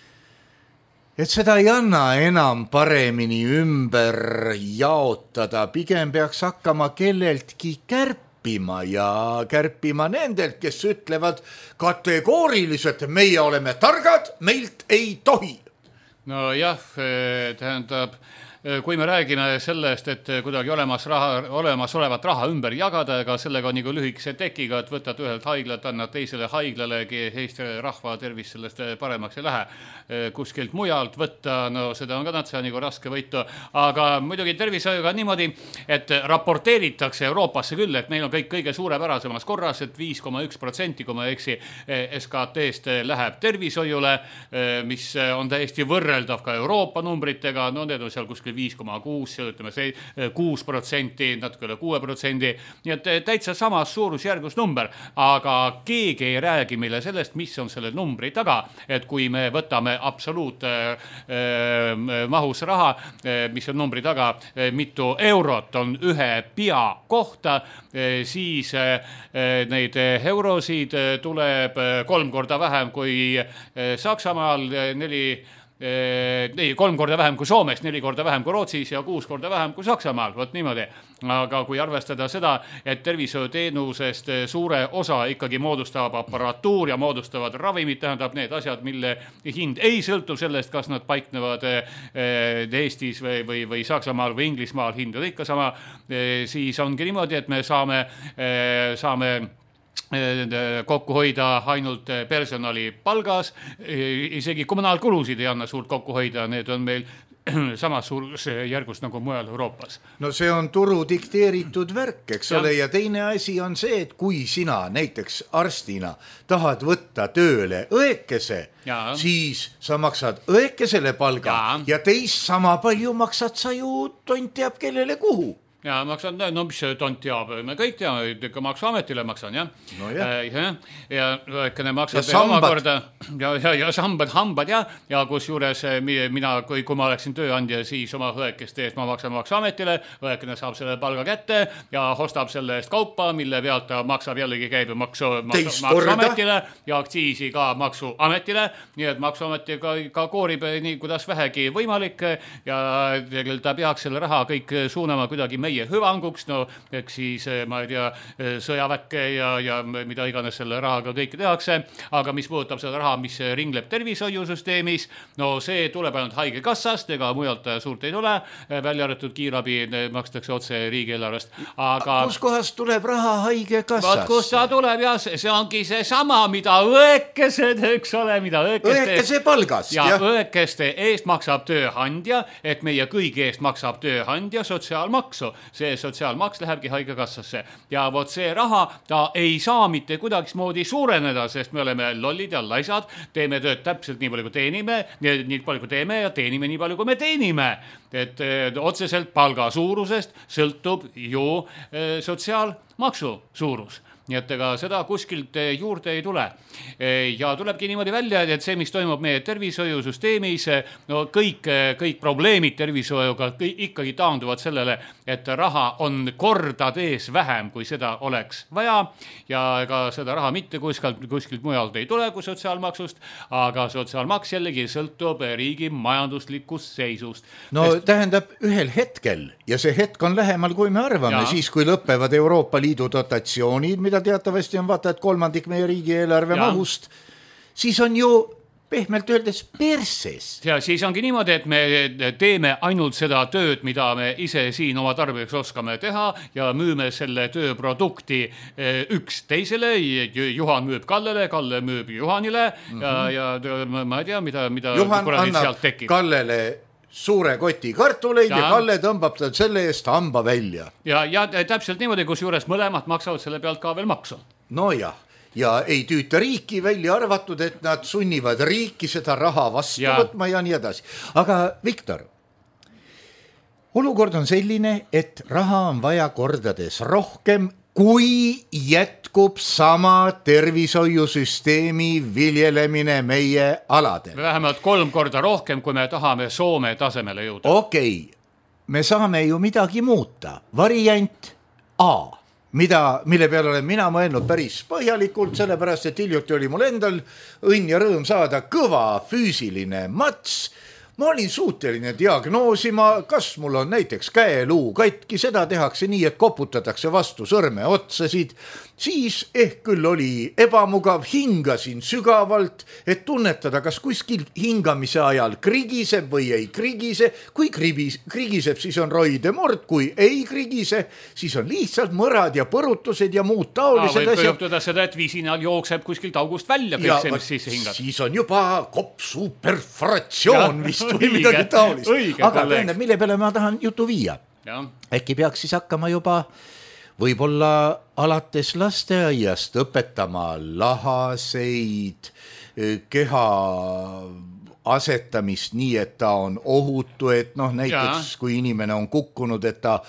et seda ei anna enam paremini ümber jaotada, pigem peaks hakkama kelleltki kärpima ja kärpima nendelt, kes ütlevad kategooriliselt, meie oleme targad, meilt ei tohi.
No jah, tähendab, kui me räägime sellest, et kuidagi olemasolevat raha ümber jagada, aga sellega on nagu lühikese tekiga, et võtad ühelt haiglalt, annad teisele haiglalegi, Eesti rahva tervis sellest paremaks ei lähe. Kuskilt mujalt võtta, seda on ka natsa nagu raske võitu, aga muidugi tervishoiuga niimoodi, et raporteeritakse Euroopasse küll, et neil on kõik kõige suurepärasemas korras, et 5,1%, kui ma eksi, SKT-st läheb tervishoiule, mis on täiesti võrreldav ka Euroopa numbritega, need on seal kuskil 5,6, ütleme 6%, natuke üle 6%, nii et täitsa samas suurusjärgus number, aga keegi ei räägi meile sellest, mis on selle numbri taga, et kui me võtame absoluut mahus raha, mis on numbri taga, mitu eurot on ühe pea kohta, siis neid eurosid tuleb 3 korda vähem kui Saksamaal, 3 korda vähem kui Soomes, 4 korda vähem kui Rootsis ja 6 korda vähem kui Saksamaal, vot niimoodi. Aga kui arvestada seda, et tervishoiuteenusest suure osa ikkagi moodustab aparatuur ja moodustavad ravimid, tähendab need asjad, mille hind ei sõltu sellest, kas nad paiknevad Eestis või Saksamaal või Inglismaal, hind on ikka sama, siis ongi niimoodi, et me saame kokku hoida ainult personali palgas, isegi kommunaalkulusid ei anna suurt kokku hoida, need on meil samas suurus järgus nagu mujal Euroopas.
No see on turu dikteeritud värk, eks ole, ja teine asi on see, et kui sina näiteks arstina tahad võtta tööle õekese, siis sa maksad õekesele palga ja teist sama palju maksad sa ju tont teab kellele kuhu.
Ja maksan, no mis tont teab, me kõik teame, ikka Maksuametile maksan, jah.
No jah.
Ja õekene maksab
ja
omakorda ja hambad ja kus juures mina, kui ma oleksin tööandja, siis oma õekeste eest ma maksan Maksuametile, õekene saab selle palga kätte ja ostab selle eest kaupa, mille pealt ta maksab jällegi käibemaksu Maksuametile ja aktsiisi ka Maksuametile, nii et Maksuameti ka koorib nii, kuidas vähegi võimalik ja tegelikult ta peaks selle raha kõik suunama kuidagi meie hüvanguks, no eks siis, ma ei tea, sõjaväkke ja mida iganes selle rahaga kõike tehakse, aga mis puudutab seda raha, mis ringleb tervishoiusüsteemis, no see tuleb ainult haigekassast, ega mujalt suurt ei tule, välja arvatud kiirabi makstakse otse riigieelarvest. Aga
kus kohast tuleb raha haigekassast?
Kus ta tuleb ja see ongi see sama, mida õekesed, eks ole, mida
õekese palgast.
Ja õekeste eest maksab tööandja, et meie kõigi eest maksab tööandja sotsiaalmaksu. See sotsiaalmaks lähebki haigekassasse ja vot see raha, ta ei saa mitte kuidagismoodi suureneda, sest me oleme lollid ja laisad, teeme tööd täpselt nii palju, kui teenime, nii palju, kui teeme ja teenime nii palju, kui me teenime. Et otseselt palga suurusest sõltub ju sotsiaalmaksu suurus. Nii et ega seda kuskilt juurde ei tule. Ja tulebki niimoodi välja, et see, mis toimub meie tervishoiusüsteemis, no kõik probleemid tervishoiuga ikkagi taanduvad sellele, et raha on kordades vähem, kui seda oleks vaja ja ega seda raha mitte kuskilt mujalt ei tule kui sotsiaalmaksust, aga sotsiaalmaks jällegi sõltub riigi majanduslikust seisust.
No tähendab ühel hetkel ja see hetk on lähemal, kui me arvame, siis kui lõpevad Euroopa Liidu dotatsioonid, mida teatavasti on vaata, et 1/3 meie riigieelarve mahust, siis on ju pehmelt öeldes perses.
Ja siis ongi niimoodi, et me teeme ainult seda tööd, mida me ise siin oma tarbijaks oskame teha ja müüme selle tööprodukti üks teisele. Juhan müüb Kallele, Kalle müüb Juhanile ja ma ei tea, mida
Juhan annab Kallele suure koti kartuleid ja Kalle tõmbab ta selle eest hamba välja.
Ja täpselt niimoodi, kus juures mõlemad maksavad selle pealt ka veel maksu.
No jah, ja ei tüüta riiki, välja arvatud, et nad sunnivad riiki seda raha vastu võtma ja nii edasi. Aga Viktor, olukord on selline, et raha on vaja kordades rohkem, kui jätkub sama tervishoiusüsteemi viljelemine meie aladel.
Vähemalt 3 korda rohkem, kui me tahame Soome tasemele jõuda.
Okei, me saame ju midagi muuta. Variant A, mille peale olen mina mõelnud päris põhjalikult, sellepärast, et hiljuti oli mul endal õnn ja rõõm saada kõva füüsiline mats. Ma olin suuteline diagnoosima, kas mul on näiteks käeluu katki, seda tehakse nii, et koputatakse vastu sõrme otsasid, siis ehk küll oli ebamugav, hingasin sügavalt, et tunnetada, kas kuskil hingamise ajal krigiseb või ei krigise. Kui krigiseb, siis on roidemord, kui ei krigise, siis on lihtsalt mõrad ja põrutused ja muud taolised
asjad. Võib juhtuda seda, et viisinal jookseb kuskilt august välja, kõik see, mis sisse hingad.
Siis on juba kopsu perforatsioon vist või midagi taolist. Aga tähendab, mille peale ma tahan jutu viia. Äkki peaks siis hakkama juba võib-olla alates lasteaiast õpetama lahaseid, keha asetamist nii, et ta on ohutu, et näiteks kui inimene on kukkunud, et ta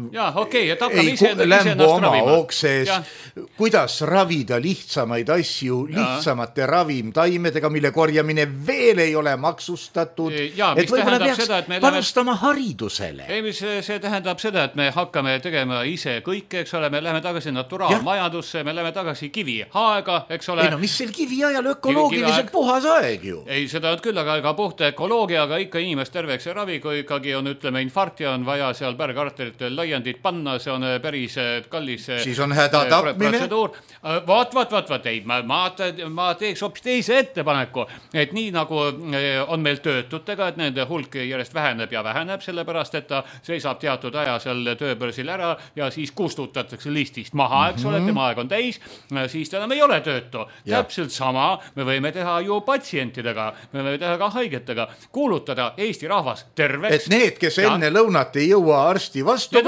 lämbu oma okses, kuidas ravida lihtsamaid asju lihtsamate ravimtaimedega, mille korjamine veel ei ole maksustatud, et võib-olla peaks panustama haridusele.
See tähendab seda, et me hakkame tegema ise kõike, eks ole, me läheme tagasi naturaalmajandusse, me läheme tagasi kiviaega, eks ole.
Ei no mis seal kiviajal ökoloogiliselt puhas aeg ju?
Ei, seda on küll, aga puhta ökoloogiaga ikka inimest terveks ja ravi, kui ikkagi on, ütleme, infarkti on vaja seal pärgarterit laiendit panna, see on päris kallis
siis on hädatapmine.
Vaat, ei, ma teeks hoopis teise ettepaneku, et nii nagu on meil töötutega, et nende hulk järjest väheneb ja väheneb, sellepärast, et ta seisab teatud aja seal tööbörsil ära ja siis kustutatakse listist maha, eks ole, tema aeg on täis, siis ta enam ei ole töötu. Täpselt sama me võime teha ju patsientidega, me võime teha ka haigetega, kuulutada Eesti rahvas terveks.
Et need, kes enne lõunat ei jõua arsti vastu võtta,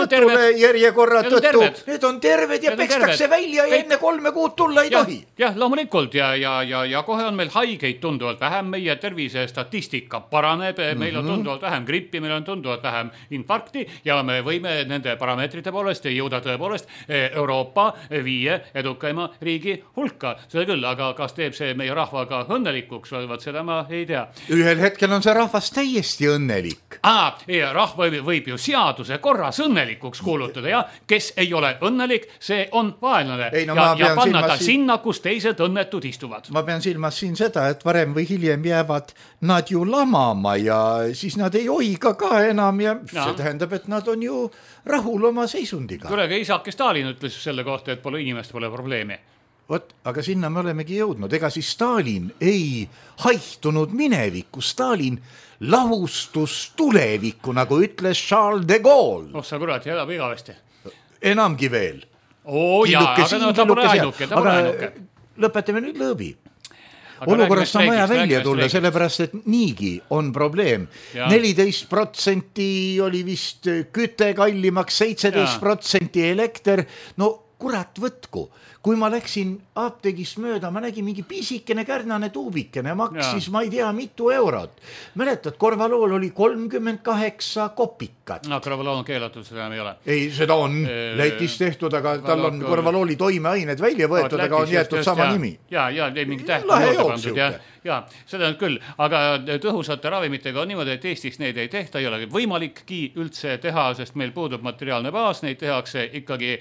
jutule järjekorra tõttu. Need on terved ja pekstakse välja ja enne 3 kuud tulla ei tohi.
Jah, loomulikult ja kohe on meil haigeid tunduvalt vähem, meie tervise statistika paraneb, meil on tunduvalt vähem grippi, meil on tunduvalt vähem infarkti ja me võime nende parameetrite poolest jõuda tõepoolest Euroopa 5 edukaima riigi hulka. Seda küll, aga kas teeb see meie rahvaga õnnelikuks, vaat seda ma ei tea.
Ühel hetkel on see rahvas täiesti õnnelik.
Rahva võib ju seaduse korras õnnelikuks kuulutada ja kes ei ole õnnelik, see on vaenlane ja panna ta sinna, kus teised õnnetud istuvad.
Ma pean silmas siin seda, et varem või hiljem jäävad nad ju lamama ja siis nad ei oiga ka enam ja see tähendab, et nad on ju rahul oma seisundiga.
Kurega isake Stalin ütles selle kohta, et pole inimest, pole probleemi.
Vot, aga sinna me olemegi jõudnud. Ega siis Stalin ei haihtunud minevikku. Stalin lahustus tulevikku, nagu ütles Charles de Gaulle.
Sa kurat, elab igavesti.
Enamgi veel.
Ta pole ainuke.
Lõpetame nüüd lõõbi. Olukorrast on vaja välja tulla, sellepärast, et niigi on probleem. 14% oli vist küte kallimaks, 17% elekter. No kurat võtku. Kui ma läksin apteegist mööda, ma nägin mingi pisikene kärnane tuubikene, maksis ma ei tea mitu eurot. Mäletad, korvalool oli 38 kopikat.
Korvalool on keelatud, seda ei ole.
Ei, seda on Lätis tehtud, aga tal on korvalooli toimeained välja võetud, aga on jäetud sama nimi.
Ja, ei mingi täht. Ja, seda on küll, aga tõhusate ravimitega on niimoodi, et Eestis neid ei tehta, ei ole võimalikki üldse teha, sest meil puudub materiaalne baas, neid tehakse ikkagi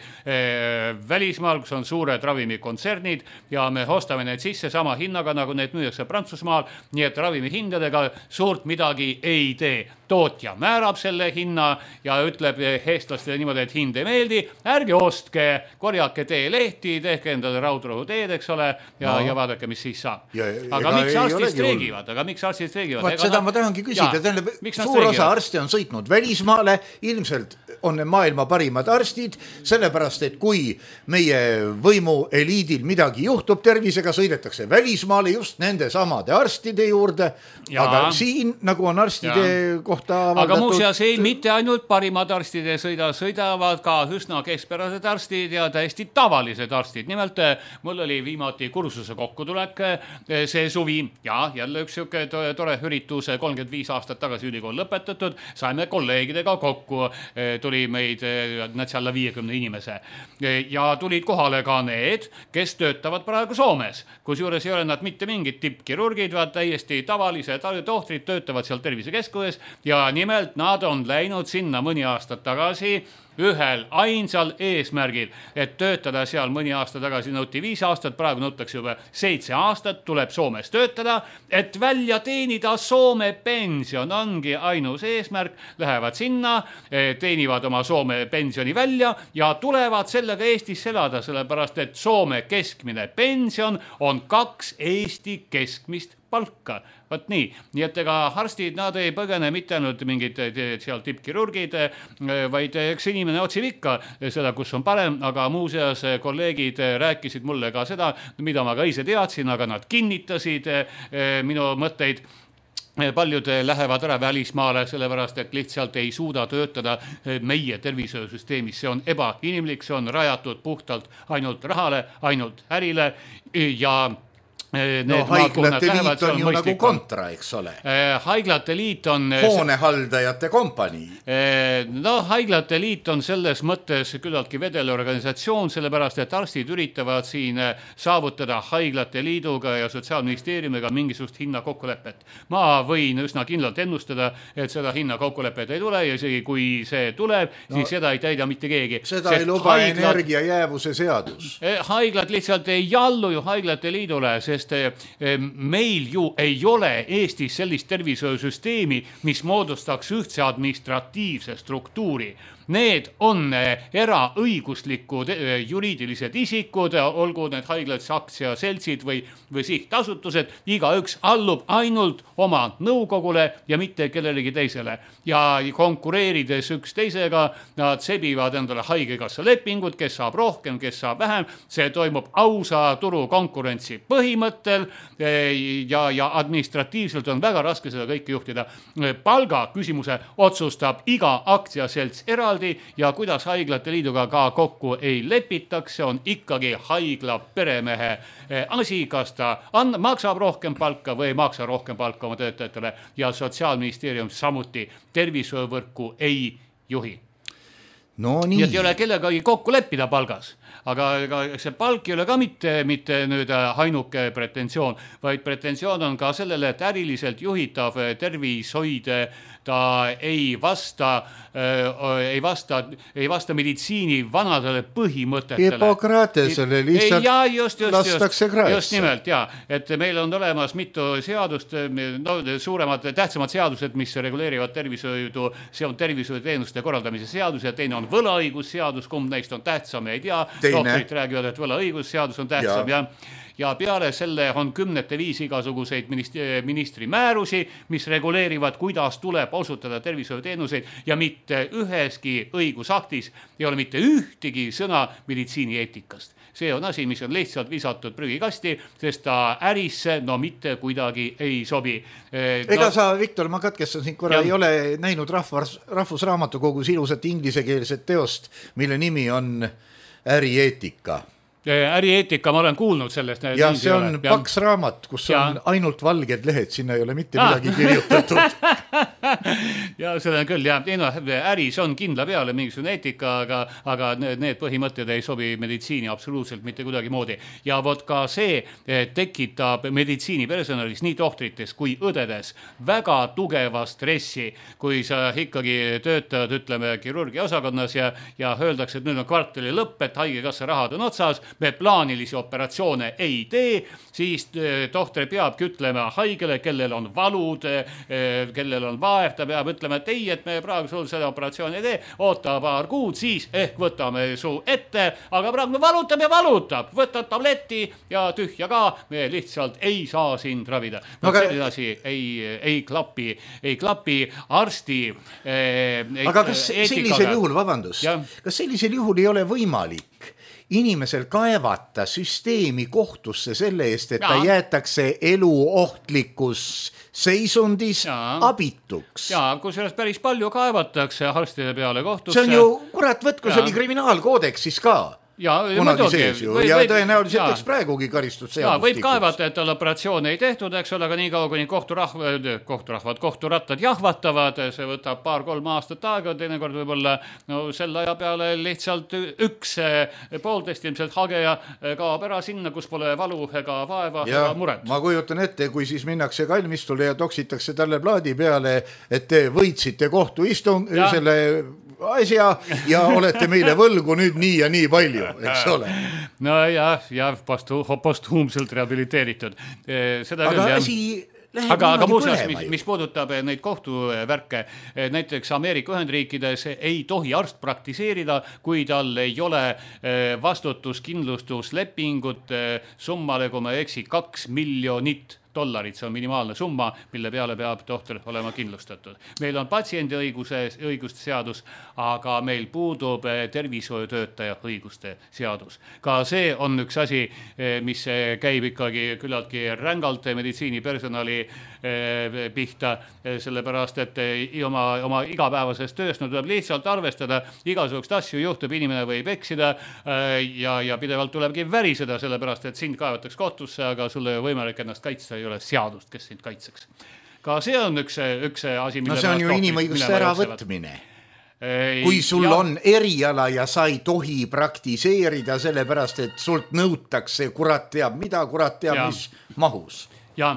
välismaal, kus on suured ravimikontsernid ja me ostame need sisse sama hinnaga, nagu need müüakse Prantsusmaal, nii et ravimihindadega suurt midagi ei tee. Tootja määrab selle hinna ja ütleb eestlastele niimoodi, et hind ei meeldi, ärge ostke, korjake teelehti, tehke endale raudrohu teed, eks ole, ja vaadake, mis siis saab. Aga miks arstid streigivad?
Vaat seda ma tahangi küsida. Suur osa arste on sõitnud välismaale, ilmselt on maailma parimad arstid, sellepärast, et kui meie võimu eliidil midagi juhtub tervisega, sõidetakse välismaale just nende samade arstide juurde, aga siin, nagu on arstide kohta avaldatud.
Aga muuseas ei, mitte ainult parimad arstide sõidavad ka üsna keskpärased arstid ja täiesti tavalised arstid. Nimelt, mul oli viimati kursuse kokkutulek see suvi ja jälle üks tore üritus 35 aastat tagasi ülikool lõpetatud, saime kolleegidega kokku, tuli meid alla 50 inimese ja tulid kohale ka need, kes töötavad praegu Soomes, kus juures ei ole nad mitte mingid tippkirurgid, vaid täiesti tavalised tohtrid töötavad seal tervisekeskuses ja nimelt nad on läinud sinna mõni aasta tagasi ühel ainsal eesmärgil, et töötada seal mõni aasta tagasi nõuti 5 aastat, praegu nõutakse juba 7 aastat, tuleb Soomes töötada, et välja teenida Soome pension, ongi ainus eesmärk, lähevad sinna, teenivad oma Soome pensioni välja ja tulevad sellega Eestisse elada, sellepärast et Soome keskmine pension on 2 Eesti keskmist palka. Vaat nii et ega arstid, nad ei põgene mitte ainult mingid seal tippkirurgid, vaid eks inimene otsib ikka seda, kus on parem, aga muuseas kolleegid rääkisid mulle ka seda, mida ma ka ise teadsin, aga nad kinnitasid minu mõtteid. Paljud lähevad ära välismaale, sellepärast, et lihtsalt ei suuda töötada meie tervishoiusüsteemis. See on ebainimlik, see on rajatud puhtalt ainult rahale, ainult ärile ja
haiglate liit on ju nagu kontra, eks ole.
Haiglate liit on
hoonehaldajate kompanii.
Haiglate liit on selles mõttes küllaltki vedelorganisatsioon, sellepärast, et arstid üritavad siin saavutada haiglate liiduga ja Sotsiaalministeeriumiga mingisugust hinnakokkulepet. Ma võin üsna kindlalt ennustada, et seda hinnakokkulepet ei tule ja isegi kui see tuleb, siis seda ei täida mitte keegi.
Seda ei luba energiajäävuse seadus.
Haiglad lihtsalt ei allu ju haiglate liidule, sest meil ju ei ole Eestis sellist tervishoiusüsteemi, mis moodustaks ühtse administratiivse struktuuri. Need on eraõiguslikud juriidilised isikud, olgu need haiglad, aktsiaseltsid või sihtasutused, igaüks allub ainult oma nõukogule ja mitte kellelegi teisele. Ja konkureerides üks teisega, nad sebivad endale haigekassa lepingud, kes saab rohkem, kes saab vähem. See toimub ausa turu konkurentsi põhimõttel. põhimõttel ja administratiivselt on väga raske seda kõike juhtida. Palga küsimuse otsustab iga aktsiaselts eraldi ja kuidas haiglate liiduga ka kokku ei lepitaks, see on ikkagi haigla peremehe asi, kas ta maksab rohkem palka või ei maksa rohkem palka oma töötajatele ja Sotsiaalministeerium samuti tervishoiuvõrku ei juhi.
No nii.
Nii et ei ole kellegagi kokku leppida palgas. Aga see palk ei ole ka mitte nüüd ainuke pretensioon, vaid pretensioon on ka sellele, et äriliselt juhitav tervishoid ta ei vasta meditsiini vanadele põhimõtetele.
Hippokratesele lihtsalt lastakse kraesse.
Just nimelt, et meil on olemas mitu seadust, suuremad, tähtsamad seadused, mis reguleerivad tervishoidu, see on tervishoiuteenuste korraldamise seadus ja teine on võlaõigusseadus, kumb neist on tähtsam, ei tea. Doktorid räägivad, et võlaõigusseadus on tähtsam ja peale selle on 10 igasuguseid ministri määrusi, mis reguleerivad, kuidas tuleb osutada tervishoiuteenuseid ja mitte üheski õigusaktis ei ole mitte ühtegi sõna meditsiinieetikast. See on asi, mis on lihtsalt visatud prügikasti, sest ta ärisse mitte kuidagi ei sobi.
Ega sa, Viktor, ma katkestan sind korra, ei ole näinud Rahvusraamatukogus ilusat inglisekeelset teost, mille nimi on Ärieetika.
Ärieetika, ma olen kuulnud sellest.
Ja see on paks raamat, kus on ainult valged lehed, sinna ei ole mitte midagi kirjutatud.
Ja seda on küll, äris on kindla peale mingisugune eetika, aga need põhimõtted ei sobi meditsiini absoluutselt mitte kuidagi moodi. Ja vot ka see tekitab meditsiinipersonalis, nii tohtrites kui õdedes, väga tugeva stressi, kui sa ikkagi töötad, ütleme, kirurgia osakonnas ja öeldakse, et nüüd on kvartali lõpp, et haigekassa rahad on otsas, me plaanilisi operatsioone ei tee, siis tohter peabki ütlema haigele, kellel on valud, kellel on vaev, ta peab ütlema, et ei, et me praegu sul seda operatsiooni ei tee, oota paar kuud, siis ehk võtame su ette, aga praegu valutab ja valutab, võtad tableti ja tühja ka, me lihtsalt ei saa sind ravida. Selline asi ei klapi arsti
aga kas sellisel juhul, vabandust, kas sellisel juhul ei ole võimalik inimesel kaevata süsteemi kohtusse selle eest, et ta jäetakse eluohtlikus seisundis abituks?
Kui sellest päris palju kaevatakse arstide peale kohtusse.
See on ju, kurat, võtku, see oli kriminaalkoodeksis ka. Kunagi sees ju ja tõenäoliselt eks praegugi karistud seadustikus.
Võib kaevata, et tal operatsioon ei tehtud, eks ole, aga nii kaua, kuni kohturattad jahvatavad, see võtab 2-3 aastat aega, teinekord võib-olla selle aja peale lihtsalt 1-1,5 ilmselt hageja kaob ära sinna, kus pole valu ega vaeva ega muret.
Ma kujutan ette, kui siis minnakse kalmistule ja toksitakse talle plaadi peale, et te võitsite kohtuistung selle asja ja olete meile võlgu nüüd nii ja nii palju, eks ole.
No ja posthuumselt rehabiliteeritud. Seda
aga asi läheb
aga muuseas, mis puudutab neid kohtuvärke, näiteks Ameerika Ühendriikides ei tohi arst praktiseerida, kui tal ei ole vastutuskindlustuslepingut summale, kui ma eksi, $2 miljonit. See on minimaalne summa, mille peale peab tohter olema kindlustatud. Meil on patsiendi õiguste seadus, aga meil puudub tervishoiutöötaja õiguste seadus. Ka see on üks asi, mis käib ikkagi küllaltki rängalt meditsiinipersonali pihta, sellepärast, et oma igapäevases töös tuleb lihtsalt arvestada, igasugust asju juhtub, inimene võib eksida ja pidevalt tulebki väriseda, sellepärast, et sind kaevatakse kohtusse, aga sulle võimalik ennast kaitsta ei ole seadust, kes sind kaitseks. Ka see on üks asi,
no see on ju inimõiguste äravõtmine. Kui sul on eriala ja sa ei tohi praktiseerida sellepärast, et sult nõutakse kurat teab mida, kurat teab mis mahus.
Ja,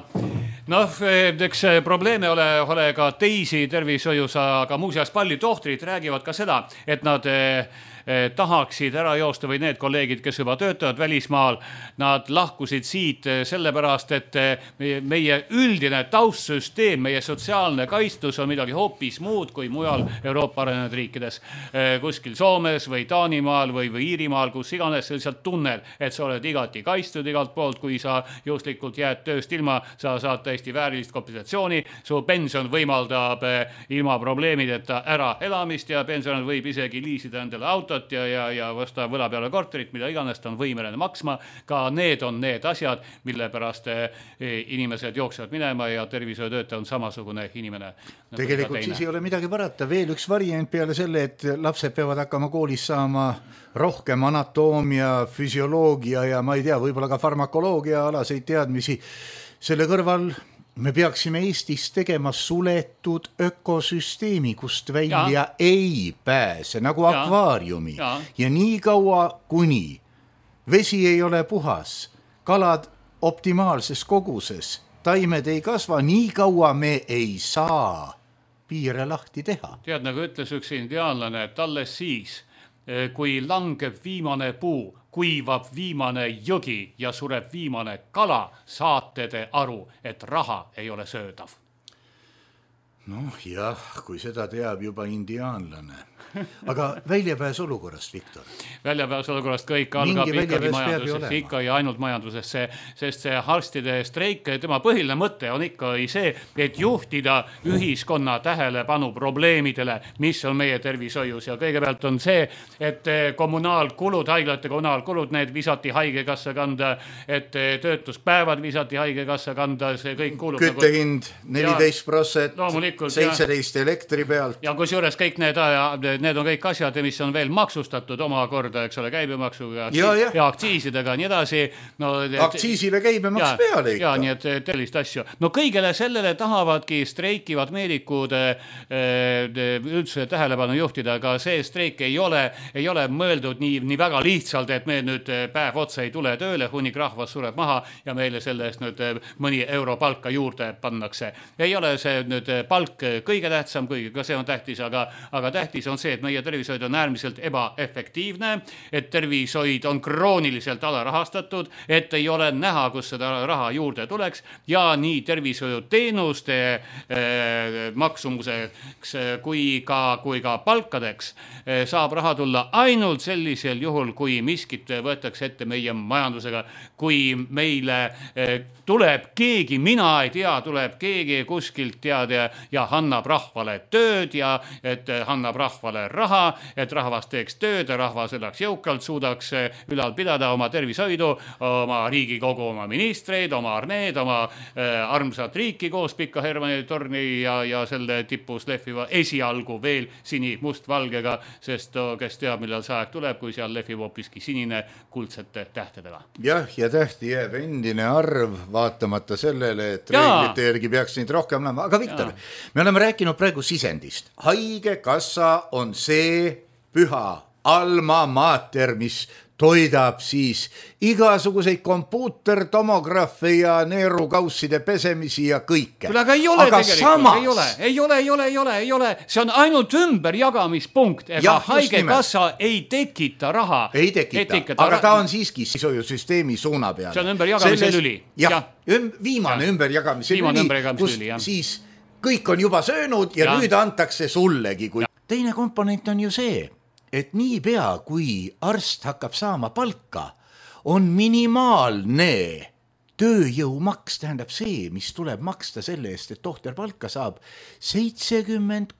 eks probleeme ole ka teisi tervishoius, aga muuseas palju tohtrid räägivad ka seda, et nad tahaksid ära joosta või need kolleegid, kes juba töötavad välismaal, nad lahkusid siit sellepärast, et meie üldine taustsüsteem, meie sotsiaalne kaitstus on midagi hoopis muud kui mujal Euroopa arenenud riikides. Kuskil Soomes või Taanimaal või Iirimaal, kus iganes lihtsalt tunned, et sa oled igati kaitstud igalt poolt, kui sa juhuslikult jääd tööst ilma, sa saad täiesti väärilist kompensatsiooni, su pension võimaldab ilma probleemideta ära elamist ja pensionär võib isegi liisida endale auto autot ja osta võla peale korterit, mida iganes ta on võimeline maksma. Ka need on need asjad, mille pärast inimesed jooksevad minema ja tervishoiutöötaja on samasugune inimene.
Tegelikult siis ei ole midagi parata. Veel üks variant peale selle, et lapsed peavad hakkama koolis saama rohkem anatoomia, füsioloogia ja ma ei tea, võib-olla ka farmakoloogia alaseid teadmisi. Selle kõrval me peaksime Eestis tegema suletud ökosüsteemi, kust välja ei pääse, nagu akvaariumi. Ja nii kaua, kuni vesi ei ole puhas, kalad optimaalses koguses, taimed ei kasva, nii kaua me ei saa piire lahti teha.
Tead, nagu ütles üks indiaanlane, et alles siis, kui langeb viimane puu, kuivab viimane jõgi ja sureb viimane kala, saate te aru, et raha ei ole söödav.
Noh jah, kui seda teab juba indiaanlane. Aga väljapääs olukorrast, Viktor?
Väljapääs olukorrast kõik algab ikkagi majandusesse, ikka ja ainult majandusesse, sest see arstide streik, tema põhiline mõte on ikka see, et juhtida ühiskonna tähelepanu probleemidele, mis on meie tervishoius ja kõigepealt on see, et kommunaalkulud, haiglate kommunaalkulud, need visati haigekassa kanda, et töötuspäevad visati haigekassa kanda, see kõik kuulub
küttehind 14%,
loomulikult,
17 elektri pealt.
Ja kus juures kõik need on kõik asjad, mis on veel maksustatud omakorda, eks ole, käibemaksuga ja aktsiisidega, nii edasi. No,
aktsiisile käibemaks peale ikka.
Ja, nii et sellist asju. No kõigele sellele tahavadki streikivad meedikud üldse tähelepanu juhtida, aga see streik ei ole mõeldud nii väga lihtsalt, et me nüüd päev otsa ei tule tööle, hunnik rahvas sureb maha ja meile selle eest nüüd mõni euro palka juurde pannakse. Ei ole see nüüd palk kõige tähtsam, kuigi ka see on tähtis, aga tähtis on see, et meie tervishoid on äärmiselt ebaefektiivne, et tervishoid on krooniliselt alarahastatud, et ei ole näha, kus seda raha juurde tuleks ja nii tervishoiuteenuste maksumuseks kui ka palkadeks saab raha tulla ainult sellisel juhul, kui miskit võetakse ette meie majandusega, kui meile tuleb keegi, mina ei tea, tuleb keegi kuskilt teada ja annab rahvale tööd ja et annab rahvale raha, et rahvas teeks tööd, rahvas elaks jõukalt, suudaks ülal pidada oma tervishoidu, oma riigikogu, oma ministreid, oma armeed, oma armsat riiki koos Pika Hermanni torni ja selle tipus lehviva esialgu veel sini-must-valgega, sest kes teab, millal see aeg tuleb, kui seal lehvib hoopiski sinine kuldsete tähtedega.
Jah, ja tähti jääb endine arv, vaatamata sellele, et reeglite järgi peaks neid rohkem olema. Aga Viktor, me oleme rääkinud praegu sisendist. Haigekassa on see püha alma mater, mis toidab siis igasuguseid kompuutertomograffe ja neerukausside pesemisi ja kõike.
Aga ei ole tegelikult, ei ole. See on ainult ümberjagamispunkt, ega haigekassa ei tekita raha.
Ei tekita, aga ta on siiski süsteemi suuna peal.
See on ümberjagamise lüli.
Jah, viimane ümberjagamise lüli, kus siis kõik on juba söönud ja nüüd antakse sullegi. Teine komponent on ju see, et nii pea, kui arst hakkab saama palka, on minimaalne tööjõumaks, tähendab see, mis tuleb maksta selle eest, et tohter palka saab 73,9%,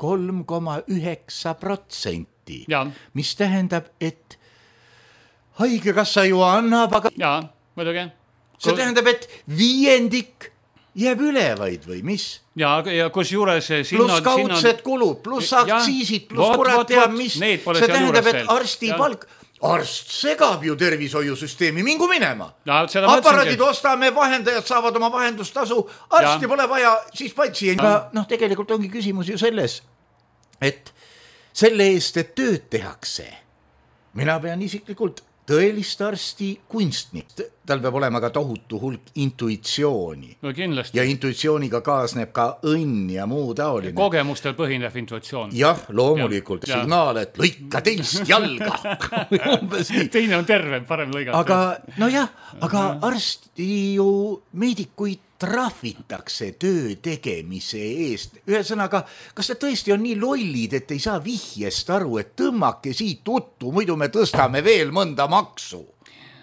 mis tähendab, et haigekassa ju annab, aga
muidugi.
See tähendab, et 5% jääb üle vaid või mis?
Ja kus juures
plus kaudsed kulud, plus aktsiisid, plus kurat teab mis. See tähendab, et arsti palk, arst segab ju tervishoiusüsteemi, mingu minema. Aparaadid ostame, vahendajad saavad oma vahendustasu, arsti pole vaja, siis patsient. Noh, tegelikult ongi küsimus ju selles, et selle eest, et tööd tehakse. Mina pean isiklikult tõelist arsti kunstnik. Tal peab olema ka tohutu hulk intuitsiooni.
No kindlasti.
Ja intuitsiooniga kaasneb ka õnn ja muu taoline.
Kogemustel põhinev intuitsioon.
Jah, loomulikult. Signaal, et lõika teist jalga.
Teine on terve, parem lõigata.
Aga, no jah, aga arsti ju meedikuid trahvitakse töö tegemise eest. Ühesõnaga, kas ta tõesti on nii lollid, et ei saa vihjest aru, et tõmmake siit uttu, muidu me tõstame veel mõnda maksu?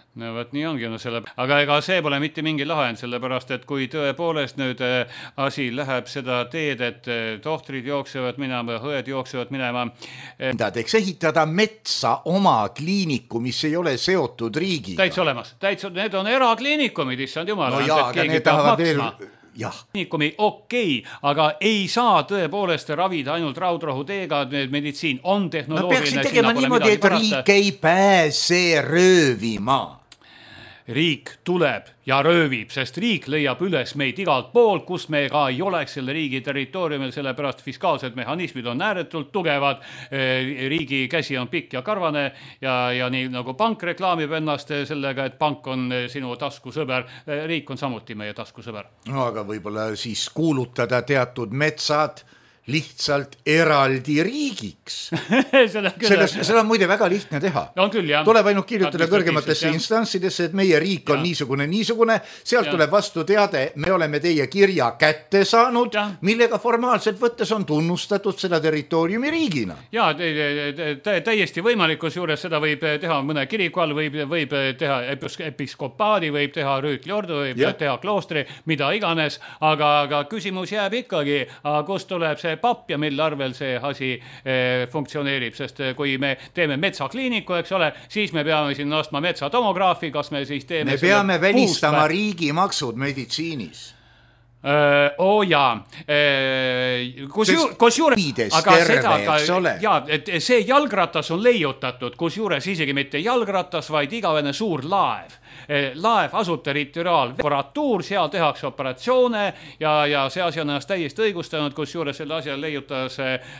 No võt nii ongi, aga ega see pole mitte mingi lahend, sellepärast, et kui tõepoolest nüüd asi läheb seda teed, et tohtrid jooksevad minema, õed jooksevad minema.
Eks ehitada metsa oma kliiniku, mis ei ole seotud riigiga.
Täitsa olemas, need on erakliinikumid, issand jumal.
No jaa, aga need tahavad veel...
Kliinikumi okei, aga ei saa tõepoolest ravida ainult raudrahuteega, meditsiin on tehnoloogiline.
No peaksid tegema niimoodi, et riik ei pääse röövima.
Riik tuleb ja röövib, sest riik leiab üles meid igalt poolt, kus me ka ei oleks selle riigi territooriumil, sellepärast fiskaalsed mehhanismid on ääretult tugevad, riigi käsi on pikk ja karvane ja nii nagu pank reklaamib ennast sellega, et pank on sinu taskusõber, riik on samuti meie taskusõber.
No aga võib-olla siis kuulutada teatud metsad lihtsalt eraldi riigiks. Seda on muide väga lihtne teha.
On küll, jah.
Tuleb ainult kirjutada kõrgematesse instantsidesse, et meie riik on niisugune, sealt tuleb vastu teade, me oleme teie kirja kätte saanud, millega formaalselt võttes on tunnustatud seda territooriumi riigina.
Jaa, täiesti võimalikus juures seda võib teha mõne kiriku all, võib teha episkopaadi, võib teha rüütliordu, võib teha kloostri, mida iganes, aga küsimus jääb ikkagi, kus tuleb see papp ja mille arvel see asi funktsioneerib, sest kui me teeme metsakliiniku, eks ole, siis me peame siin ostma metsatomograafi, kas me siis teeme...
Me peame välistama riigimaksud meditsiinis.
See jalgratas on leiutatud, kus juures isegi mitte jalgratas, vaid igavene suur laev asub territoriaalkoratuur, seal tehakse operatsioone ja see asi on ennast täiesti õigustanud, kus juures selle asja leiutas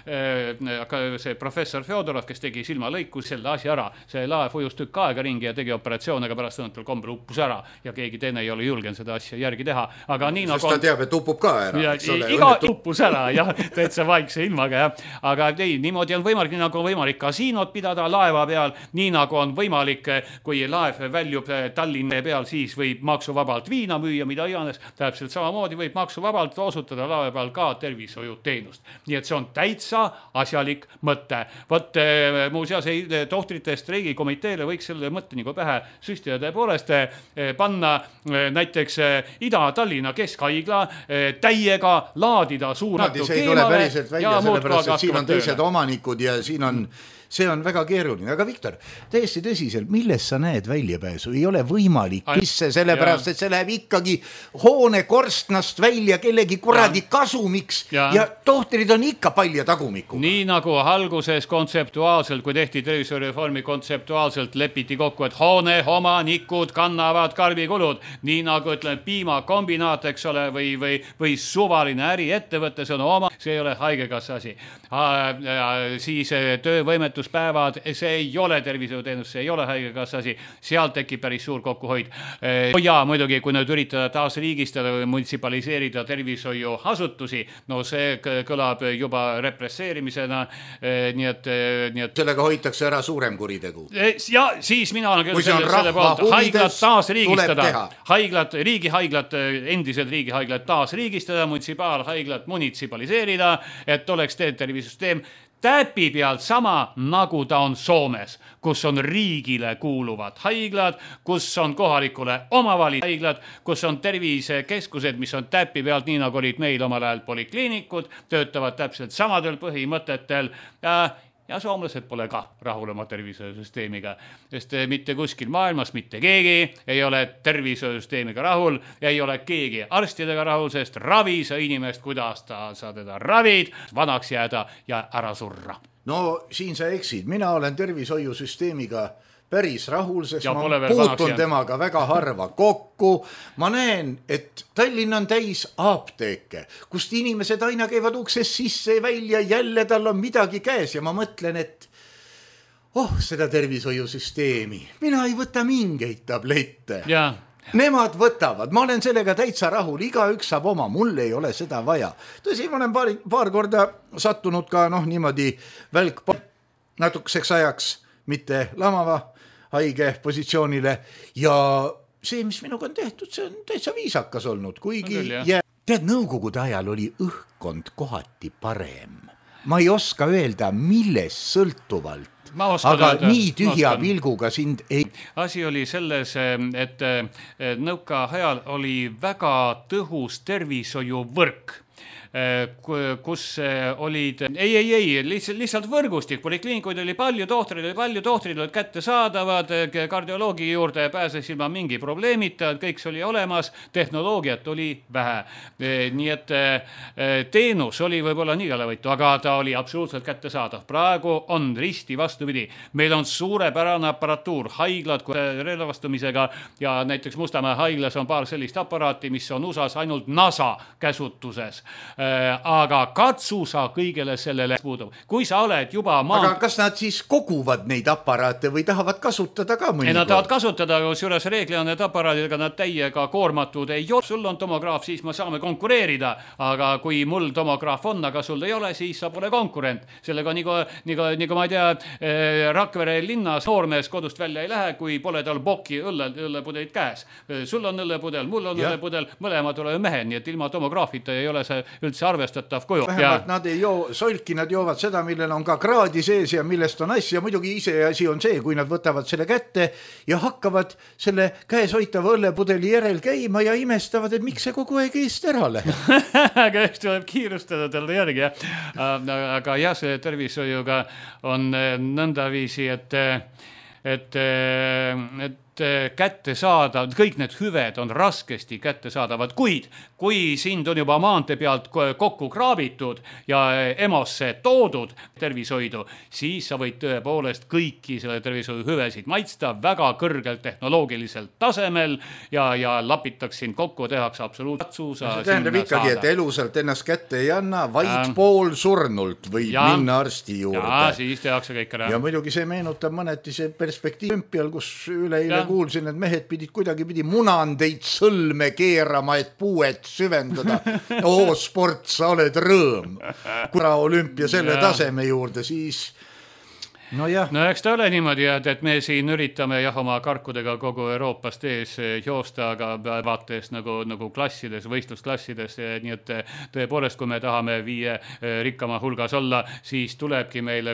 see professor Fjodorov, kes tegi silmalõiku selle asja ära. See laev ujus tükk aega ringi ja tegi operatsioone, aga pärast õnnetul kombel uppus ära ja keegi teine ei ole julgenud seda asja järgi teha. Aga nii nagu
ta teab, et upub ka ära.
Iga uppus ära, jah, täitsa vaikse ilmaga, jah. Aga niimoodi on võimalik, nii nagu on võimalik kasiinot pidada laeva peal, nii nagu on võimalik, kui laev väljub Tallinna peal, siis võib maksuvabalt viina müüa, mida iganes, täpselt samamoodi võib maksuvabalt osutada laeva peal ka tervishoiuteenust. Nii et see on täitsa asjalik mõte. Võt muuseas tohtrite streigikomiteele võiks selle mõtte nagu pähe süstida tõepoolest panna näiteks Ida-Tallinna keskhaigla täiega laadida suuratu
keemale. See ei tule päriselt välja, sellepärast, et siin on teised omanikud ja siin on see on väga keeruline, aga Viktor, täiesti tõsiselt, milles sa näed väljapääsu? Ei ole võimalik kisse, sellepärast, et see läheb ikkagi hoone korstnast välja kellegi kuradi kasumiks ja tohtrid on ikka palja tagumikuga.
Nii nagu alguses kontseptuaalselt, kui tehti tervishoiureformi kontseptuaalselt, lepiti kokku, et hoone omanikud kannavad karbikulud, nii nagu ütleme piimakombinaat, eks ole, või suvaline äriettevõte, see on oma, see ei ole haigekassa asi. Siis töövõimetuspäevad, see ei ole tervishoiuteenus, see ei ole haigekassa asi, seal tekib päris suur kokkuhoid. Ja muidugi, kui nüüd üritada taas riigistada või munitsipaliseerida tervishoiuasutusi, no see kõlab juba represseerimisena, nii et...
Sellega hoitakse ära suurem kuritegu.
Ja siis mina olen küll selle poolt haiglad taas riigistada, riigihaiglad, endised riigihaiglad taas riigistada, munitsipaalhaiglad munitsipaliseerida, et oleks tervisesüsteem täpi pealt sama, nagu ta on Soomes, kus on riigile kuuluvad haiglad, kus on kohalikule omavalitsushaiglad, kus on tervisekeskused, mis on täpi pealt, nii nagu olid meil omal ajal polikliinikud, töötavad täpselt samadel põhimõtetel ja soomlased pole ka rahul oma tervishoiusüsteemiga, sest mitte kuskil maailmas mitte keegi ei ole tervishoiusüsteemiga rahul, ei ole keegi arstidega rahul, sest ravi sa inimest, kuidas sa teda ravid, vanaks jääda ja ära surra.
No siin sa eksid, mina olen tervishoiusüsteemiga päris rahul, sest
ja
ma puutun temaga väga harva kokku. Ma näen, et Tallinn on täis apteeke, kust inimesed aina käivad uksest sisse välja, jälle tal on midagi käes ja ma mõtlen, et seda tervishoiusüsteemi, mina ei võta mingeid tablette. Nemad võtavad, ma olen sellega täitsa rahul, igaüks saab oma, mul ei ole seda vaja. Tõsi, ma olen paar korda sattunud ka niimoodi natukeseks ajaks, mitte lamava haige positsioonile ja see, mis minuga on tehtud, see on täitsa viisakas olnud, kuigi tead, nõukogude ajal oli õhkkond kohati parem. Ma ei oska öelda, millest sõltuvalt. aga nii tühja pilguga sind ei...
Asi oli selles, et nõukaajal oli väga tõhus tervishoiuvõrk, kus olid, lihtsalt võrgustik, polikliinikuid oli palju, tohtrid olid kättesaadavad, kardioloogi juurde pääses ilma mingi probleemita, kõik see oli olemas, tehnoloogiat oli vähe. Nii et teenus oli võib-olla nii galevõitu, aga ta oli absoluutselt kättesaadav. Praegu on risti vastupidi. Meil on suurepärane aparatuur, haiglad relvastumisega ja näiteks Mustamäe haiglas on paar sellist aparaati, mis on USAs ainult NASA käsutuses. Aga katsu sa kõigele sellele puudub. Kui sa oled juba
Aga kas nad siis koguvad neid aparaate või tahavad kasutada ka mõnikord?
Nad tahavad kasutada, kus juures reeglina need aparaadidega nad täiega koormatud ei ole. Sul on tomograaf, siis me saame konkureerida, aga kui mul tomograaf on, aga sul ei ole, siis sa pole konkurent. Sellega nagu ma ei tea, Rakvere linnas noormees kodust välja ei lähe, kui pole tal boki õllepudelid käes. Sul on õllepudel, mul on õllepudel, mõlemad oleme mehed, nii et ilma tomograafita ei ole see üldse arvestatav kuju.
Vähemalt nad ei solki, nad joovad seda, millel on ka kraadi sees ja millest on asja. Muidugi ise asi on see, kui nad võtavad selle kätte ja hakkavad selle käes hoitava õllepudeli järel käima ja imestavad, et miks see kogu aeg eest ära läheb.
Aga eks tuleb kiirustada talle järgi. Aga jah, see tervishoiuga on nõndaviisi, et kätte saada, kõik need hüved on raskesti kätte saadavad, kuid kui sind on juba maante pealt kokku kraabitud ja EMO-sse toodud tervishoidu, siis sa võid tõepoolest kõiki selle tervishoiu hüvesid maitsta väga kõrgelt tehnoloogiliselt tasemel ja lapitakse sind kokku, tehakse absoluutsu.
See tähendab ikkagi, et elusalt ennast kätte ei anna, vaid pool surnult võib minna arsti juurde.
Ja, siis tehakse kõik ära.
Ja muidugi see meenutab mõneti see perspektiiv olümpial, kus üleile kuulsin, et mehed pidid kuidagi munandeid sõlme keerama, et puuet süvendada. Sport, sa oled rõõm. Kuna olümpia selle taseme juurde, siis... No
eks ta ole niimoodi, et me siin üritame oma karkudega kogu Euroopast ees joosta, aga vaates nagu klassides, võistlusklassides, nii et tõepoolest, kui me tahame 5 rikkama hulgas olla, siis tulebki meile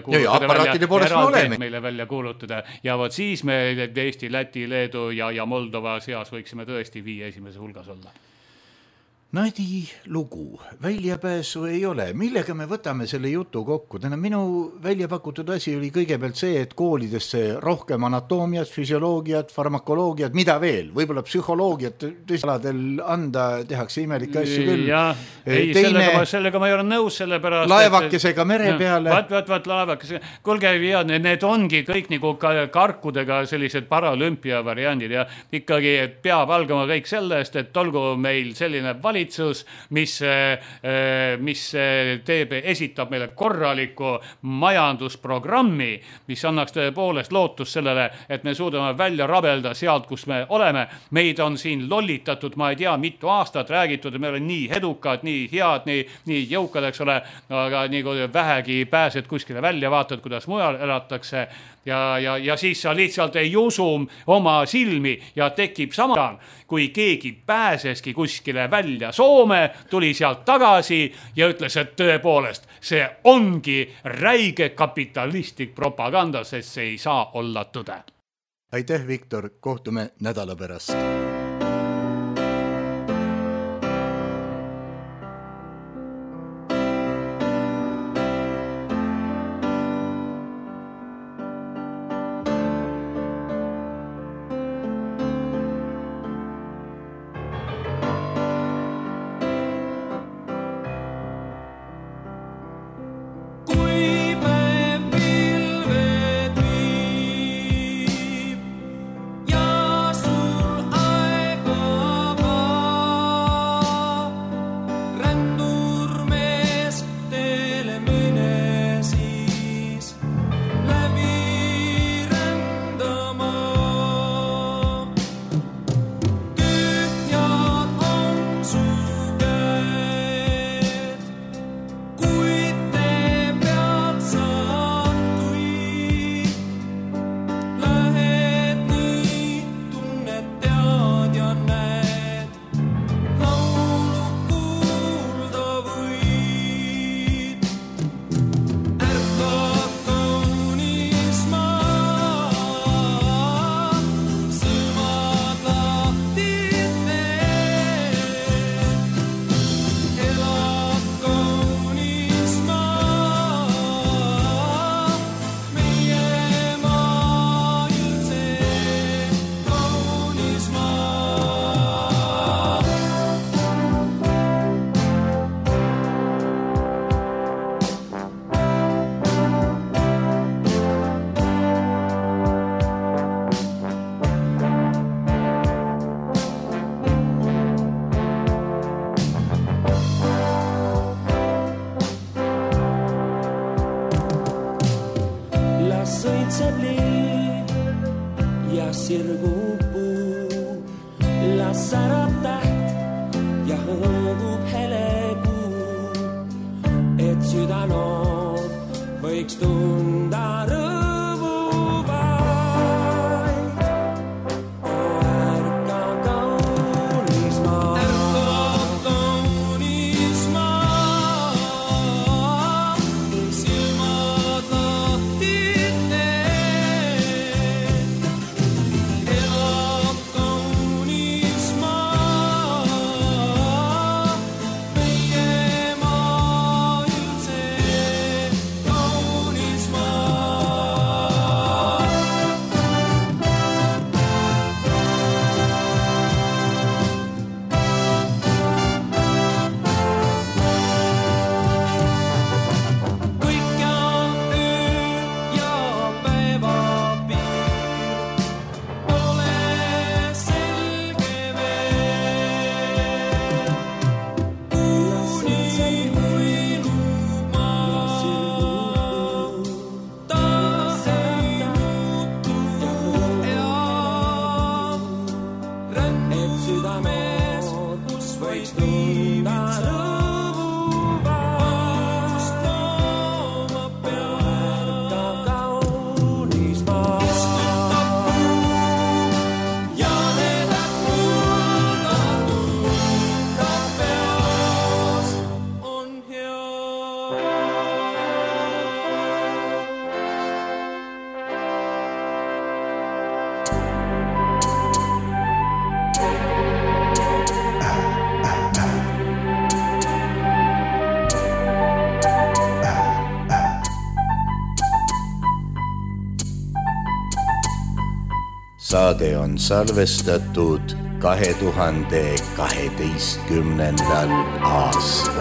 välja kuulutada ja võt siis me Eesti, Läti, Leedu ja Moldova seas võiksime tõesti 5 esimese hulgas olla.
Nadi lugu, väljapääsu ei ole. Millega me võtame selle jutu kokku? Minu välja pakutud asi oli kõigepealt see, et koolidesse rohkem anatoomiat, füsioloogiat, farmakoloogiat, mida veel? Võib-olla psühholoogiat tõsialadel anda, tehakse imelikke asju küll.
Sellega ma ei ole nõus, sellepärast...
Laevakesega mere peale.
Vaat laevakesega. Kuulge, need ongi kõik nagu karkudega sellised paralümpia variandid ja ikkagi peab algama kõik sellest, et olgu meil selline valitsus, mis esitab meile korraliku majandusprogrammi, mis annaks tõepoolest lootust sellele, et me suudame välja rabelda sealt, kus me oleme. Meid on siin lollitatud, ma ei tea, mitu aastat räägitud, et me oleme nii edukad, nii head, nii jõukad, eks ole, aga nii kui vähegi pääsed kuskile välja, vaatad, kuidas mujal elatakse ja siis sa lihtsalt ei usu oma silmi ja tekib sama, kui keegi pääseski kuskile välja Soome, tuli sealt tagasi ja ütles, et tõepoolest, see ongi räige kapitalistlik propaganda, sest see ei saa olla tõde.
Aitäh, Viktor, kohtume nädala pärast.
Ja sul võiks tunda rõõmu vaid. Ärka kaunis maa, silmad lahti teed. Elab kaunis maa, meie maa üldse kaunis maa. Kõik ja öö ja päeva piir pole selge veel. Uni uinumaa taas ei muutu ja rännib südames, kus võiks tunda rõõmu vaid. Looma peab kaunis maa. Ja need kulda tunda peas on hea.
Saade on salvestatud 2012. aastal.